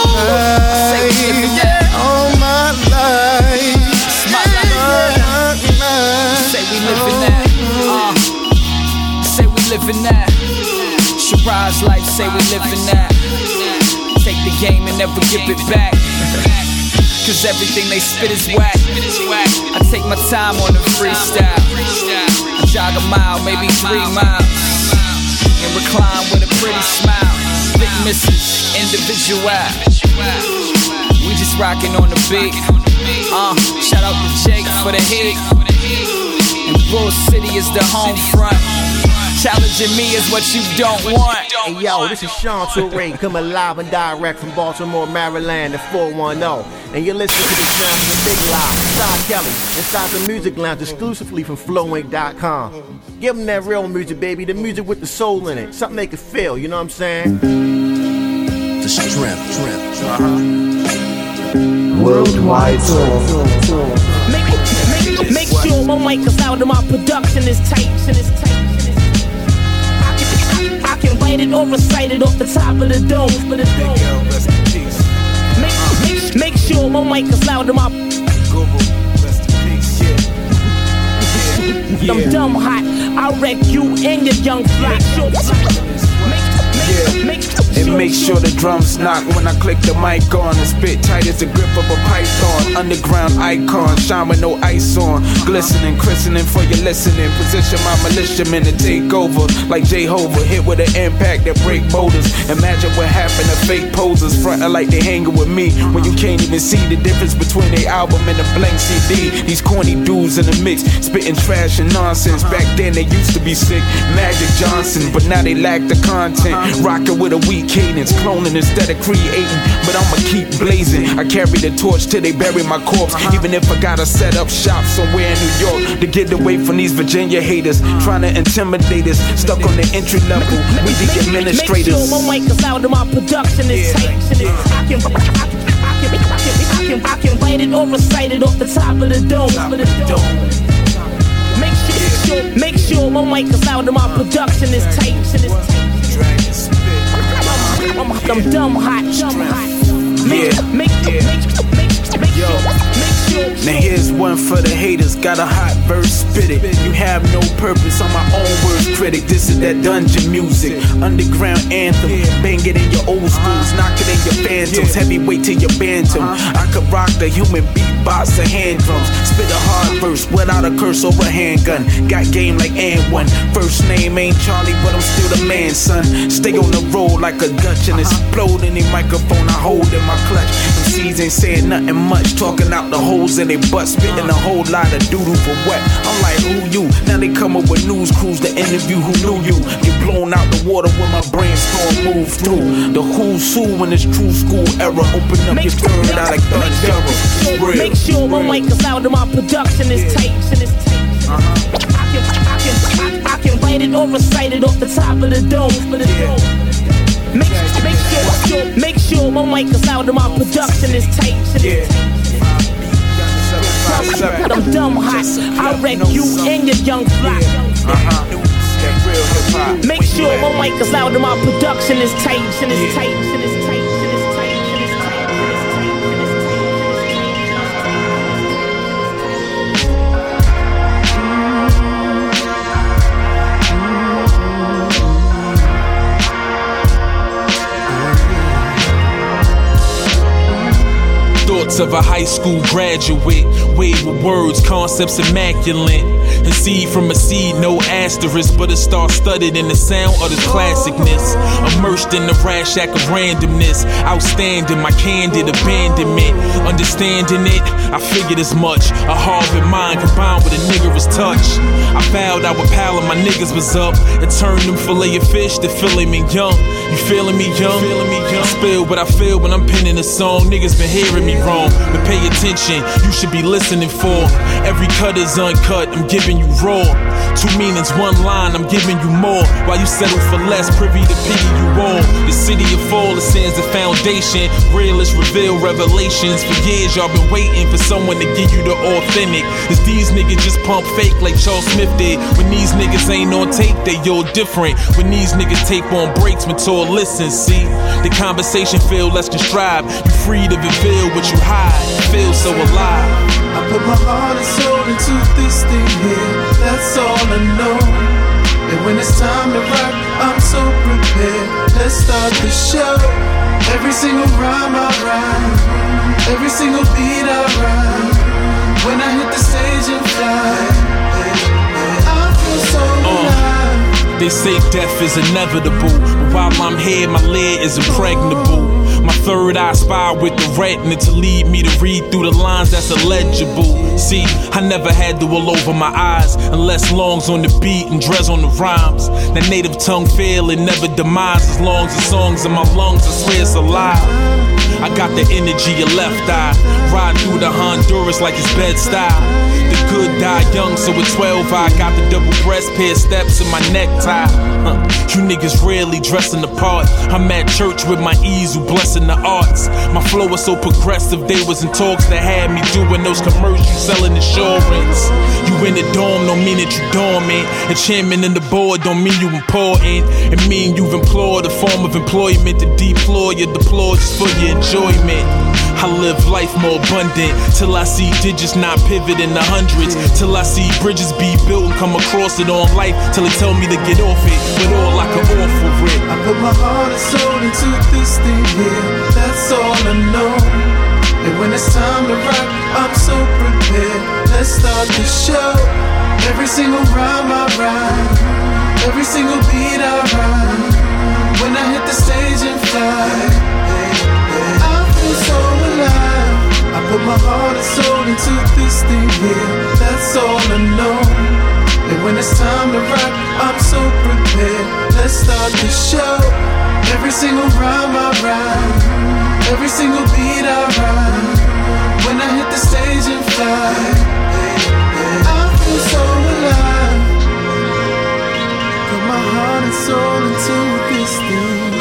life. Oh my life. My life. Say we living that. Uh, say we living that. Shiraz life. Say we living that. Take the game and never give it back. Cause everything they spit is whack. I take my time on the freestyle. I jog a mile, maybe three miles, and recline with a pretty smile. Big misses, individual. We just rockin' on the beat. Uh, shout out to Jake for the hit. And Bull City is the home front. Challenging me is what you don't want. Hey yo, this is Sean Toure coming live and direct from Baltimore, Maryland, the four one zero. And you're listening to the sound of the Big Live, Todd Kelly, inside the Music Lounge exclusively from Flow Inc dot com. Give them that real music, baby, the music with the soul in it, something they can feel, you know what I'm saying? The strength, strength, uh-huh. Worldwide soul. Make, make, make sure my mic is out and my production is tight. And it's tight. I can write it or recite it off the top of the dome. For the dome. Make, make, make sure my mic is loud and my yeah. I'm dumb hot. I'll wreck you and your young fly. Yeah. And make sure the drums knock when I click the mic on. And spit tight as the grip of a python. Underground icon, shine with no ice on. Glistening, christening for your listening. Position my militiamen to take over. Like Jehovah, hit with an impact that break boulders. Imagine what happened to fake posers. Frontin' like they hanging with me. When you can't even see the difference between the album and a blank C D. These corny dudes in the mix, spitting trash and nonsense. Back then they used to be sick, Magic Johnson. But now they lack the content. Rockin' with a weak cadence, cloning instead of creating. But I'ma keep blazing. I carry the torch till they bury my corpse. Even if I gotta set up shop somewhere in New York to get away from these Virginia haters, trying to intimidate us. Stuck on the entry level, we the administrators. Make sure my mic is out and my production is tight. I can, I can, I can, I can, I can write it or recite it off the top of the dome. Make sure, make sure my mic is out and my production is tight. I'm, I'm dumb hot, dumb hot. Make, yeah. make, yeah. make, make, make, Yo. sure, make sure. Now here's one for the haters. Got a hot verse, spit it. You have no purpose, I'm my own worst critic. This is that dungeon music, underground anthem. Bang it in your old schools, knock it in your phantoms. Heavyweight to your bantam. I could rock the human beatbox and hand drums. Spit a hard verse without a curse or a handgun. Got game like and one. First name ain't Charlie, but I'm still the man, son. Stay on the road like a Dutch and explode any microphone I hold in my clutch. M Cs ain't saying nothing much, talking out the holes in they butt, spitting a whole lot of doodle for what? I'm like, who you? Now they come up with news crews to interview who knew you. Get blown out the water when my brainstorm move through. The who's who in this true school era. Open up make your third eye like thunder. Make sure my mic is out and my production is tight. Uh-huh. I can, I can, I, I can write it or recite it off the top of the dome. For the yeah. dome. Make, make sure, make sure my mic is out and my production is tight. Yeah. I'm dumb hot. I'll wreck you and your young flock. Uh-huh. Make sure my mic is loud and my production is tight. And it's tight. And it's tight. And it's tight. And it's tight. lyrics of a high school graduate. Weighed with words, concepts immaculate. And seed from a seed, no asterisk, but a star studded in the sound of this classicness. Immersed in the rash act of randomness. Outstanding, my candid abandonment. Understanding it, I figured as much. A Harvard mind combined with a nigger's touch. I vowed I would pal and my niggas was up and turned them fillet of fish to filet mignon. You feeling me, young? I spill what I feel when I'm penning a song. Niggas been hearing me wrong, but pay attention, you should be listening for. Every cut is uncut, I'm giving you raw. Two meanings, one line, I'm giving you more. While you settle for less, privy to pity you all. The city of fall, it sends the foundation. Realists reveal revelations. For years y'all been waiting for someone to give you the authentic. Cause these niggas just pump fake like Charles Smith did. When these niggas ain't on tape, they all different. When these niggas tape on breaks, mentor listen, see. The conversation feel less contrived. You free to reveal what you hide. Feel so alive. I put my heart and soul into this thing here, that's all I know. And when it's time to rock, I'm so prepared. Let's start the show. Every single rhyme I rhyme, every single beat I rhyme. When I hit the stage and fly, I feel so alive. They say death is inevitable, but while I'm here, my lid is impregnable. My third eye spy with the retina to lead me to read through the lines that's illegible. See, I never had to roll over my eyes unless longs on the beat and dress on the rhymes. That native tongue fail and never demise as long as the songs in my lungs, I swear it's alive. I got the energy of left eye, ride through the Honduras like it's Bed-Stuy. The good die young, so at twelve I got the double breast pair steps in my necktie. Huh. You niggas rarely dressing the part. I'm at church with my easel blessing the arts. My flow was so progressive, they was in talks that had me doing those commercials selling insurance. You in the dorm don't mean that you dormant, and chairman in the board don't mean you important. It mean you've employed a form of employment to deploy or deploy just for your enjoyment. I live life more abundant till I see digits not pivot in the hundreds, till I see bridges be built and come across it on life, till they tell me to get off it with all I can offer it. I put my heart and soul into this thing here, that's all I know. And when it's time to rock, I'm so prepared. Let's start the show. Every single rhyme I rhyme, every single beat I rhyme. When I hit the stage and fly, I feel so alive. I put my heart and soul into this thing here, that's all I know. And when it's time to rock, I'm so prepared. Let's start the show. Every single rhyme I rhyme, every single beat I rhyme. When I hit the stage and fly, I feel so alive. Put my heart and soul into this thing.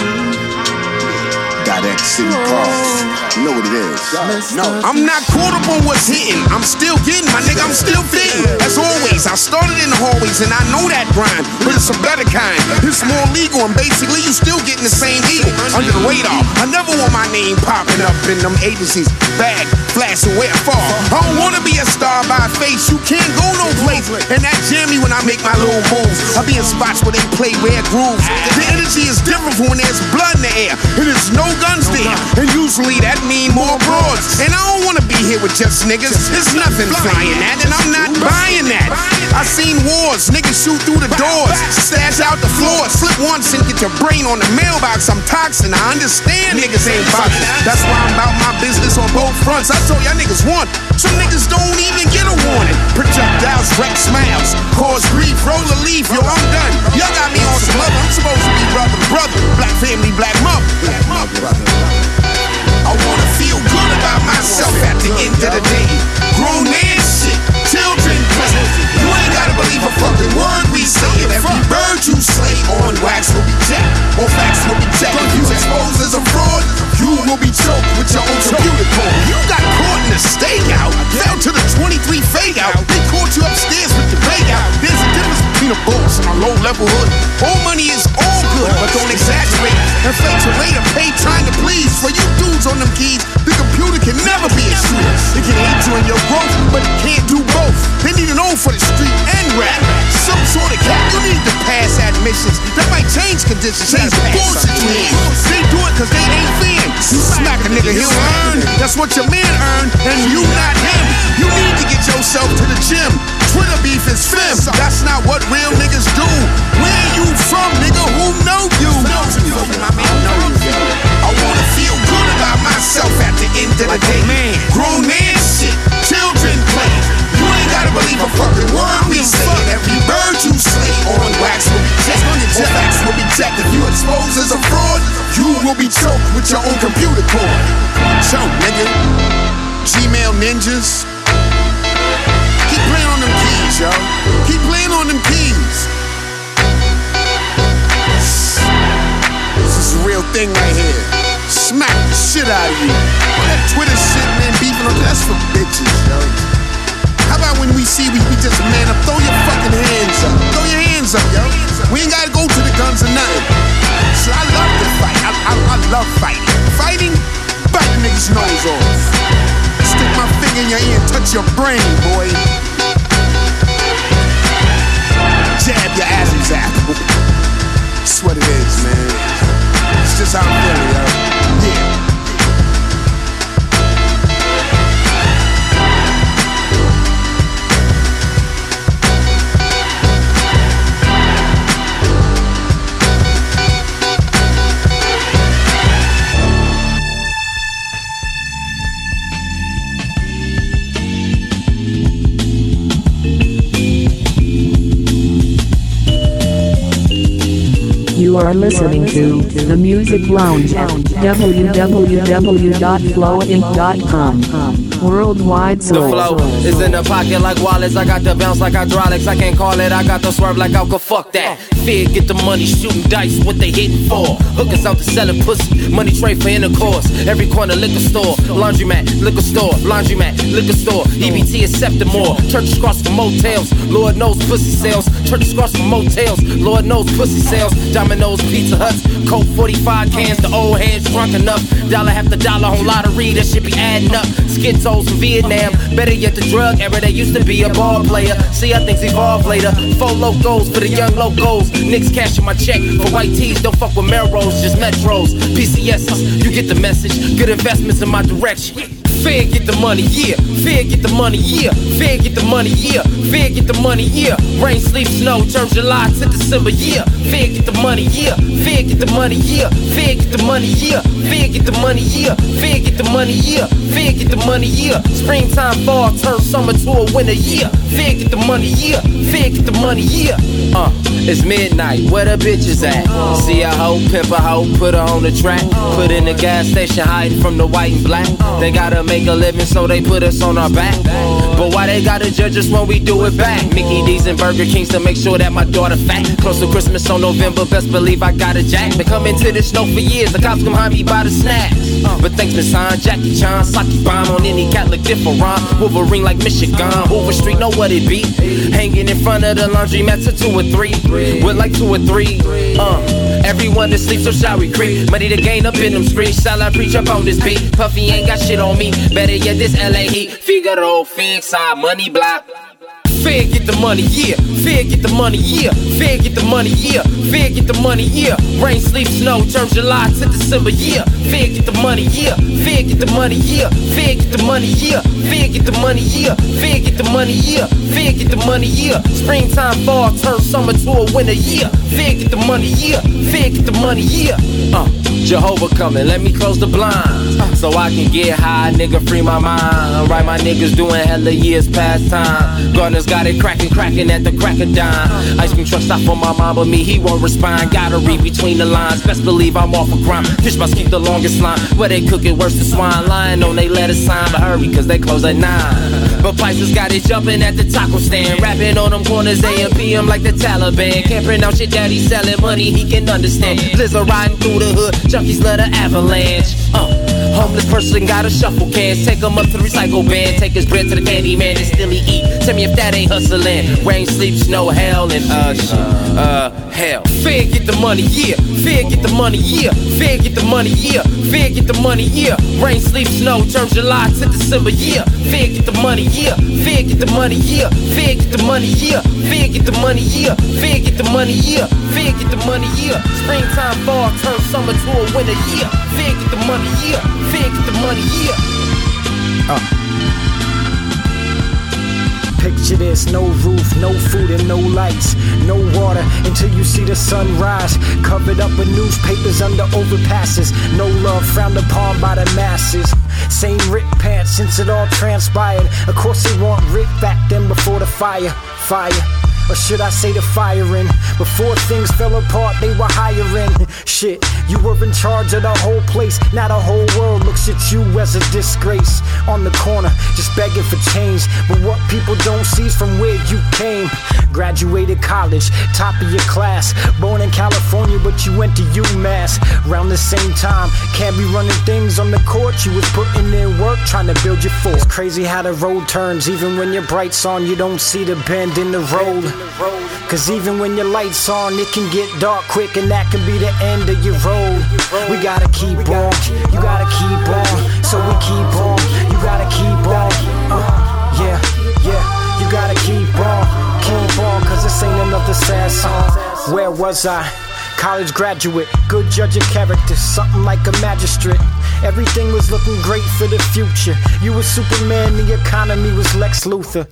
Direct City Parks. You know what it is. No, I'm not caught up on what's hitting. I'm still getting, my nigga, I'm still fitting. As always, I started in the hallways and I know that grind, but it's a better kind. It's more legal and basically you still getting the same deal under the radar. I never want my name popping up in them agencies. Bag, flashing where far. I don't wanna be a star by face. You can't go no place. And that jam me when I make my little moves. I be in spots where they play rare grooves. The energy is different from when there's blood in the air and there's no guns there. And usually that mean more broads. And I don't wanna be here with just niggas. There's nothing flying that, and I'm not buying that. I seen wars, niggas shoot through the doors, stash out the floor, slip once and get your brain on the mailbox. I'm toxin, I understand niggas ain't boxing. That's why I'm about my business on both fronts. I told y'all niggas want. Some niggas don't even get a warning. Projectiles, wreck smiles, cause grief, roll a leaf, yo, I'm done. Y'all got me on some other. I'm supposed to be brother to brother, black family, black mother. Black mother, brother. I wanna feel good about myself at the end of the day. Grown man shit, children play. You ain't gotta believe a fucking word we say. And every bird you slay on wax will be checked, or facts will be checked. If you expose as a fraud, you will be choked with your own computer code. You got caught in a stakeout, fell to the twenty-three fake out. They caught you upstairs with the fake out. There's a difference between a boss and a low level hood. All money is all good, but don't exaggerate and fake your way to pay trying to please. For you dudes on them keys, the computer can never be a shooter. It can aid you in your growth, but it can't do both. They need an O for the street and rap. Some sort of cap, you need to pass admissions. That might change conditions, change the bullshit you in. They do it cause they ain't fans. You smack a nigga, he'll learn. That's what your man earned, and you not him. You need to get yourself to the gym. Twitter beef is flim. That's not what real niggas do. Where you from, nigga? Who know you? I wanna feel good about myself at the end of the day. Grown man shit, children play. You ain't gotta believe a fucking word we say. Every bird you slay on wax will be checked. On wax will be checked. If you expose as a fraud, you will be choked with your own computer cord. Choke, nigga. Gmail ninjas. Keep playing on them keys, yo. Keep playing on them keys. This is a real thing right here. Smack the shit out of you. That Twitter shit, man, beefing on that's for bitches, yo. How about when we see we, we just man up, throw your fucking hands up. Throw your hands up, yo. We ain't gotta go to the guns or nothing. So I love to fight. I, I, I love fighting. Fighting, bite the nigga's nose off. Stick my finger in your ear and touch your brain, boy. Jab your Adam's apple. That's what it is, man. It's just how I'm feeling, yo. Yeah. You are listening to The Music Lounge at w w w dot flow inc dot com. Worldwide soul. The flow is in the pocket like wallets. I got the bounce like hydraulics. I can't call it. I got the swerve like Alka. Fuck that. Fear, get the money, shooting dice. What they hitting for? Hookers out to selling pussy. Money tray for intercourse. Every corner liquor store, laundromat, liquor store, laundromat, liquor store. E B T is Septimore. Churches cross for motels. Lord knows pussy sales. Churches cross for motels. Lord knows pussy sales. Domino's, Pizza Huts, Coke forty-five cans. The old heads drunk enough. Dollar after dollar on lottery. That shit be adding up. Schizo's from Vietnam. Better yet, the drug era. They used to be a ball player. See, I think's evolved later. Four locos for the young locos. Knicks cashing my check for white tees. Don't fuck with Melrose, just Metros. P C S's, you get the message. Good investments in my direction. Fair get the money, yeah. Fair get the money, yeah. Fair get the money, yeah. Fair get the money, yeah. Rain, sleep, snow, turn July to December, yeah. Fair get the money, yeah. Fair get the money, yeah. Fair get the money, yeah. Fair get the money, yeah. Fair get the money, yeah. Fair get the money, yeah. Springtime, fall, turn summer to a winter, yeah. Fair get the money, yeah. Fair get the money, yeah. Uh, it's midnight, where the bitches at? See a hoe, pimp a hoe, put her on the track. Put in the gas station, hiding from the white and black. They gotta make a living, so they put us on our back. But why they gotta judge us when we do it back? Mickey D's and Burger Kings to make sure that my daughter fat. Close to Christmas on November, best believe I got a jack. Been coming to this snow for years, the cops come behind me by the snacks. But thanks to sign, Jackie Chan, Saki bomb on any cat look different. Wolverine like Michigan, Hoover Street, know what it be. Hanging in front of the laundromat to two or three, with like two or three. Uh, everyone is asleep, so shall we creep? Money to gain up in them streets, shall I preach up on this beat? Puffy ain't got shit on me, better yet this L A Heat. Figaro, Fig side, money block. Fair get the money, yeah. Fair get the money, yeah. Fair get the money, yeah. Fair get the money, yeah. Rain, sleep, snow, turn July to December, yeah. Fair get the money, yeah. Fair get the money, yeah. Fair get the money, yeah. Fair get the money, yeah. Fair get the money, yeah. Fair get the money, yeah. Springtime, fall, turn summer to a winter, yeah. Fair get the money, yeah. Fair get the money, yeah. Uh, Jehovah coming, let me close the blinds, so I can get high, nigga, free my mind. Right, my niggas doing hella years past time. Gunners got it cracking, cracking at the crack of dime. Ice cream truck stop for my mom, but me, he won't respond. Gotta read between the lines, best believe I'm off of crime. Fish must keep the longest line, where they cook it worse than swine. Lying on they letter sign, but hurry, cause they close at nine. But Pisces got it jumping at the taco stand. Rapping on them corners, A and P M like the Taliban. Can't pronounce shit that he's selling, money he can understand. Blizzard riding through the hood, junkies let the avalanche. Uh, homeless person got a shuffle cans. Take him up to the recycle bin. Take his bread to the candy man and still he eat. Tell me if that ain't hustling. Rain, sleep, snow, hell, and uh, shit. Uh, hell. Fair get the money, yeah. Fair get the money, yeah. Fair get the money, yeah. Fair get the money, yeah. Rain, sleep, snow, turn July to December, yeah. Fair get the money, yeah. Fair get the money, yeah. Fair get the money, yeah. Fair get the money, yeah. Fair get the money, yeah. Fair get the money, yeah. Springtime, fall, turn summer to a winter, yeah. Fair get the money, yeah. Fair get the money, yeah. Uh. Picture this, no roof, no food and no lights, no water until you see the sun rise. Covered up with newspapers under overpasses, no love frowned upon by the masses. Same rip pants since it all transpired. Of course they want rip back then before the fire, fire. Or should I say the firing? Before things fell apart, they were hiring. Shit, you were in charge of the whole place. Now the whole world looks at you as a disgrace. On the corner, just begging for change. But what people don't see is from where you came. Graduated college, top of your class. Born in California, but you went to UMass. Round the same time, can't be running things on the court. You was putting in work, trying to build your fort. It's crazy how the road turns. Even when your brights on, you don't see the bend in the road. Cause even when your lights on, it can get dark quick, and that can be the end of your road. We gotta keep on, you gotta keep on, so we keep on, you gotta keep on. Uh, yeah, yeah, you gotta keep on, keep on, cause this ain't another sad song. Where was I? College graduate, good judge of character, something like a magistrate. Everything was looking great for the future. You were Superman, the economy was Lex Luthor.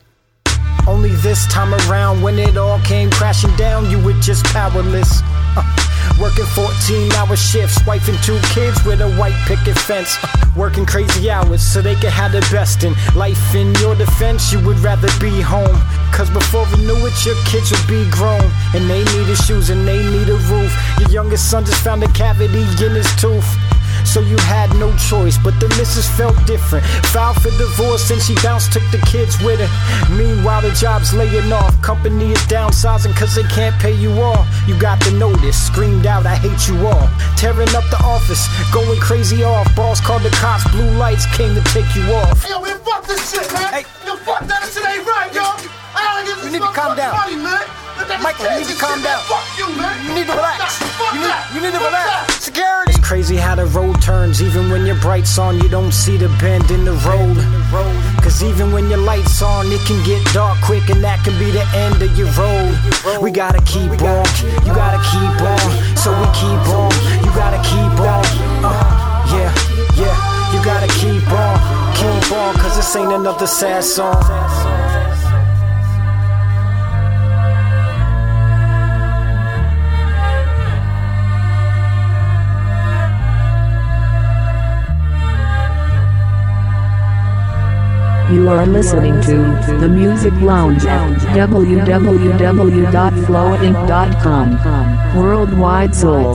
Only this time around, when it all came crashing down, you were just powerless. Uh, working fourteen hour shifts, wife and two kids with a white picket fence. Uh, working crazy hours so they could have the best in life. In your defense, you would rather be home. Cause before we knew it, your kids would be grown. And they needed shoes and they need a roof. Your youngest son just found a cavity in his tooth. So you had no choice, but the missus felt different. Filed for divorce and she bounced, took the kids with her. Meanwhile the job's laying off, company is downsizing cause they can't pay you all. You got the notice, screamed out I hate you all. Tearing up the office, going crazy off. Boss called the cops, blue lights came to take you off. Yo man, fuck this shit man. Hey. Yo fuck that, shit ain't right yo. I gotta get this you need to calm down money, man. Michael, you need to calm down. Fuck you, man. You need to relax. You need, you need to relax. Security. It's crazy how the road turns. Even when your brights on, you don't see the bend in the road. Cause even when your lights on, it can get dark quick, and that can be the end of your road. We gotta keep on. You gotta keep on. So we keep on. You gotta keep on. Uh, yeah, yeah. You gotta keep on. Keep on. Cause this ain't another sad song. You are listening to The Music Lounge at w w w dot flow inc dot com. Worldwide Soul.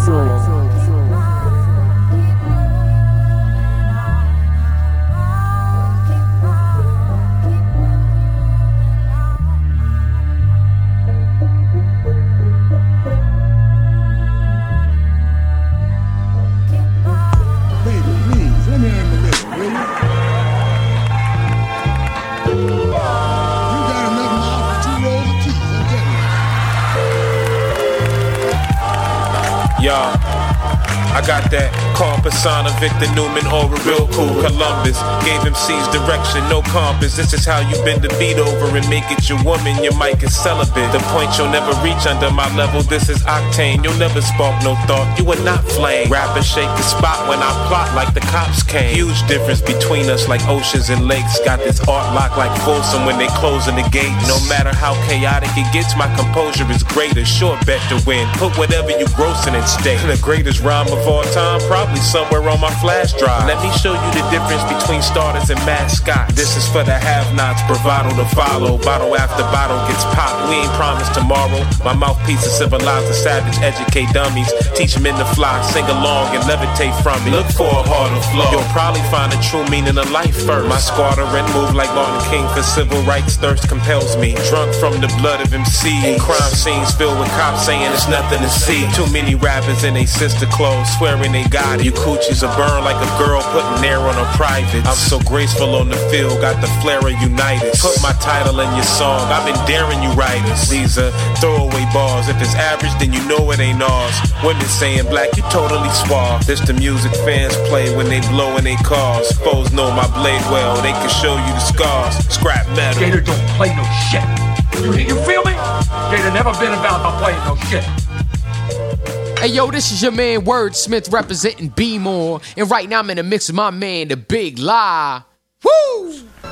I got that Carl Persona, Victor Newman, aura real cool. Columbus gave M Cs direction, no compass. This is how you bend the beat over and make it your woman. Your mic is celibate. The point you'll never reach under my level. This is octane. You'll never spark no thought. You are not flame. Rappers shake the spot when I plot like the cops came. Huge difference between us, like oceans and lakes. Got this art lock like Folsom when they closing the gate. No matter how chaotic it gets, my composure is greater. Sure bet to win. Put whatever you grossing at stake. The greatest rhyme of all time, probably somewhere on my flash drive. Let me show you the difference between starters and mascots. This is for the have-nots, bravado to follow. Bottle after bottle gets popped. We ain't promised tomorrow. My mouthpiece is civilized, the savage, educate dummies. Teach men to fly, sing along, and levitate from me. Look for a harder flow. You'll probably find the true meaning of life first. My squatter and move like Martin King for civil rights. Thirst compels me. Drunk from the blood of M C. And crime scenes filled with cops saying it's nothing to see. Too many rappers in they sister clothes, swearing they got it. You coochies are burned like a girl putting air on her privates. I'm so graceful on the field, got the flair of United. Put my title in your song, I've been daring you writers. These are throwaway bars. If it's average, then you know it ain't ours. Women saying black, you totally suave. This the music fans play when they blow in their cars. Foes know my blade well, they can show you the scars. Scrap metal. Gator don't play no shit. You, you feel me? Gator never been about not playing no shit. Hey yo, this is your man Wordsmith representing B More, and right now I'm in the mix with my man The Big Lie. Woo!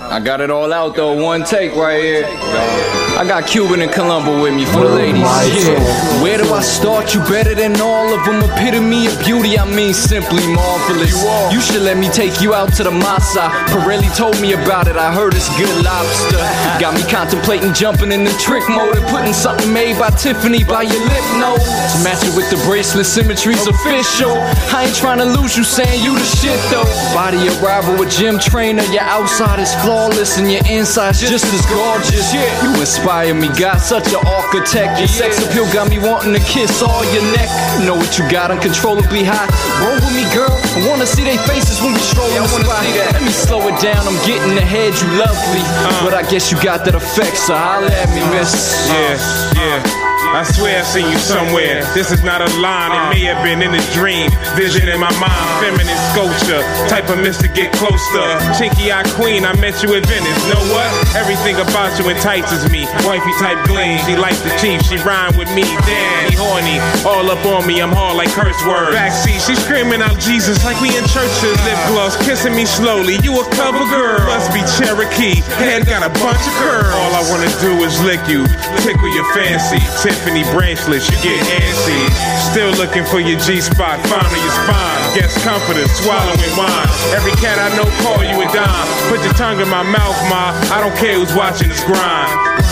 I got it all out though, one take right here. I got Cuban and Colombo with me for the ladies. Yeah. Where do I start? You better than all of them. Epitome of beauty, I mean simply marvelous. You should let me take you out to the Masa. Pirelli told me about it, I heard it's good lobster. Got me contemplating jumping in the trick mode and putting something made by Tiffany by your lip nose. Match it with the bracelet, symmetry's official. I ain't trying to lose you, saying you the shit though. Body a rival with gym trainer. Your outside is flawless and your inside's just as gorgeous. You inspire me, got such an architect. Your sex appeal got me wanting to kiss all your neck. Know what you got, uncontrollably high. Roll with me, girl. I wanna see they faces when we stroll in the spot. Let me slow it down, I'm getting ahead, you lovely. Uh, but I guess you got that effect, so holla at me, miss. Yeah, yeah. I swear I've seen you somewhere. This is not a line, it may have been in a dream. Vision in my mind, feminine sculpture. Type of miss to get closer. Chinky-eyed queen, I met you in Venice. Know what? Everything about you entices me. Wifey type gleam, she likes the chief. She rhyme with me, damn, he horny. All up on me, I'm hard like curse words. Backseat, she screaming out Jesus like we in churches. Lip gloss, kissing me slowly. You a cover girl. Must be Cherokee. Head got a bunch of curls. All I wanna do is lick you, tickle your fancy. Tiffany bracelets, you get antsy. Still looking for your G-spot, finding your spine. Guest comforter, swallowing wine. Every cat I know call you a dime. Put your tongue in my mouth, ma. I don't care who's watching this grind.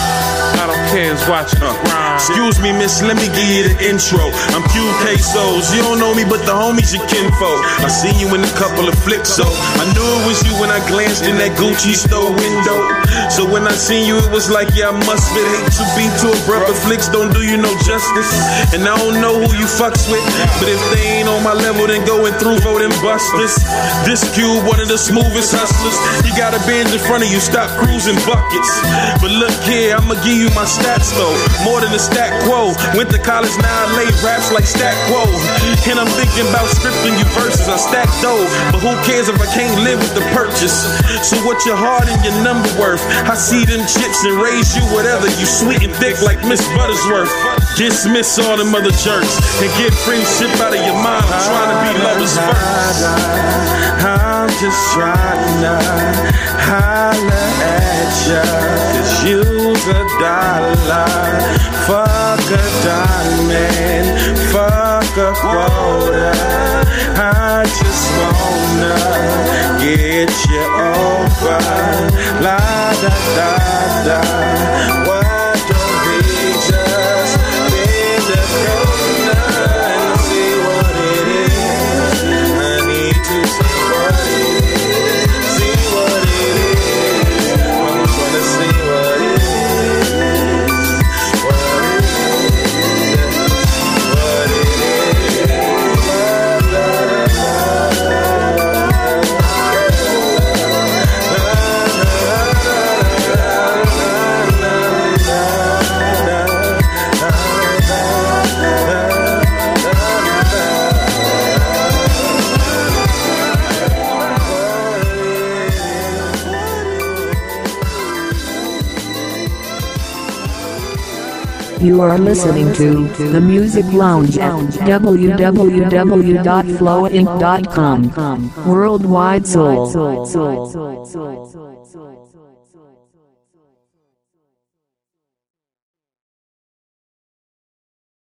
I don't care who's watching this grind. Excuse me, miss, let me give you the intro. I'm Q Quesos. You don't know me, but the homies your kinfolk. I seen you in a couple of flicks, so I knew it was you when I glanced in that Gucci store window. So when I seen you, it was like, yeah, I must fit. Hate to be too abrupt, but flicks don't do you no justice. And I don't know who you fucks with, but if they ain't on my level, then going through voting busters. This Cube, one of the smoothest hustlers. You got a Benz in front of you, stop cruising buckets. But look here, I'ma give you my stats though, more than a stat quo. Went to college, now I lay raps like Stat Quo. And I'm thinking about scripting you verses, I stack dough, but who cares if I can't live with the purchase? So what your heart and your number worth? I see them chips and raise you whatever. You sweet and thick like Miss Buttersworth. Dismiss all them other jerks and get friendship out of your mind. I'm trying to be lovers first. I'm just trying to holler at ya, cause you's a dollar. Fuck a diamond, fuck a quota. I just wanna get you over. La da da da. Why don't we just bend the corner and see what it is? I need to see what it is. See what it is. I'm tryna see what it is. You are listening to The Music Lounge at w w w dot flow inc dot com. Worldwide Soul.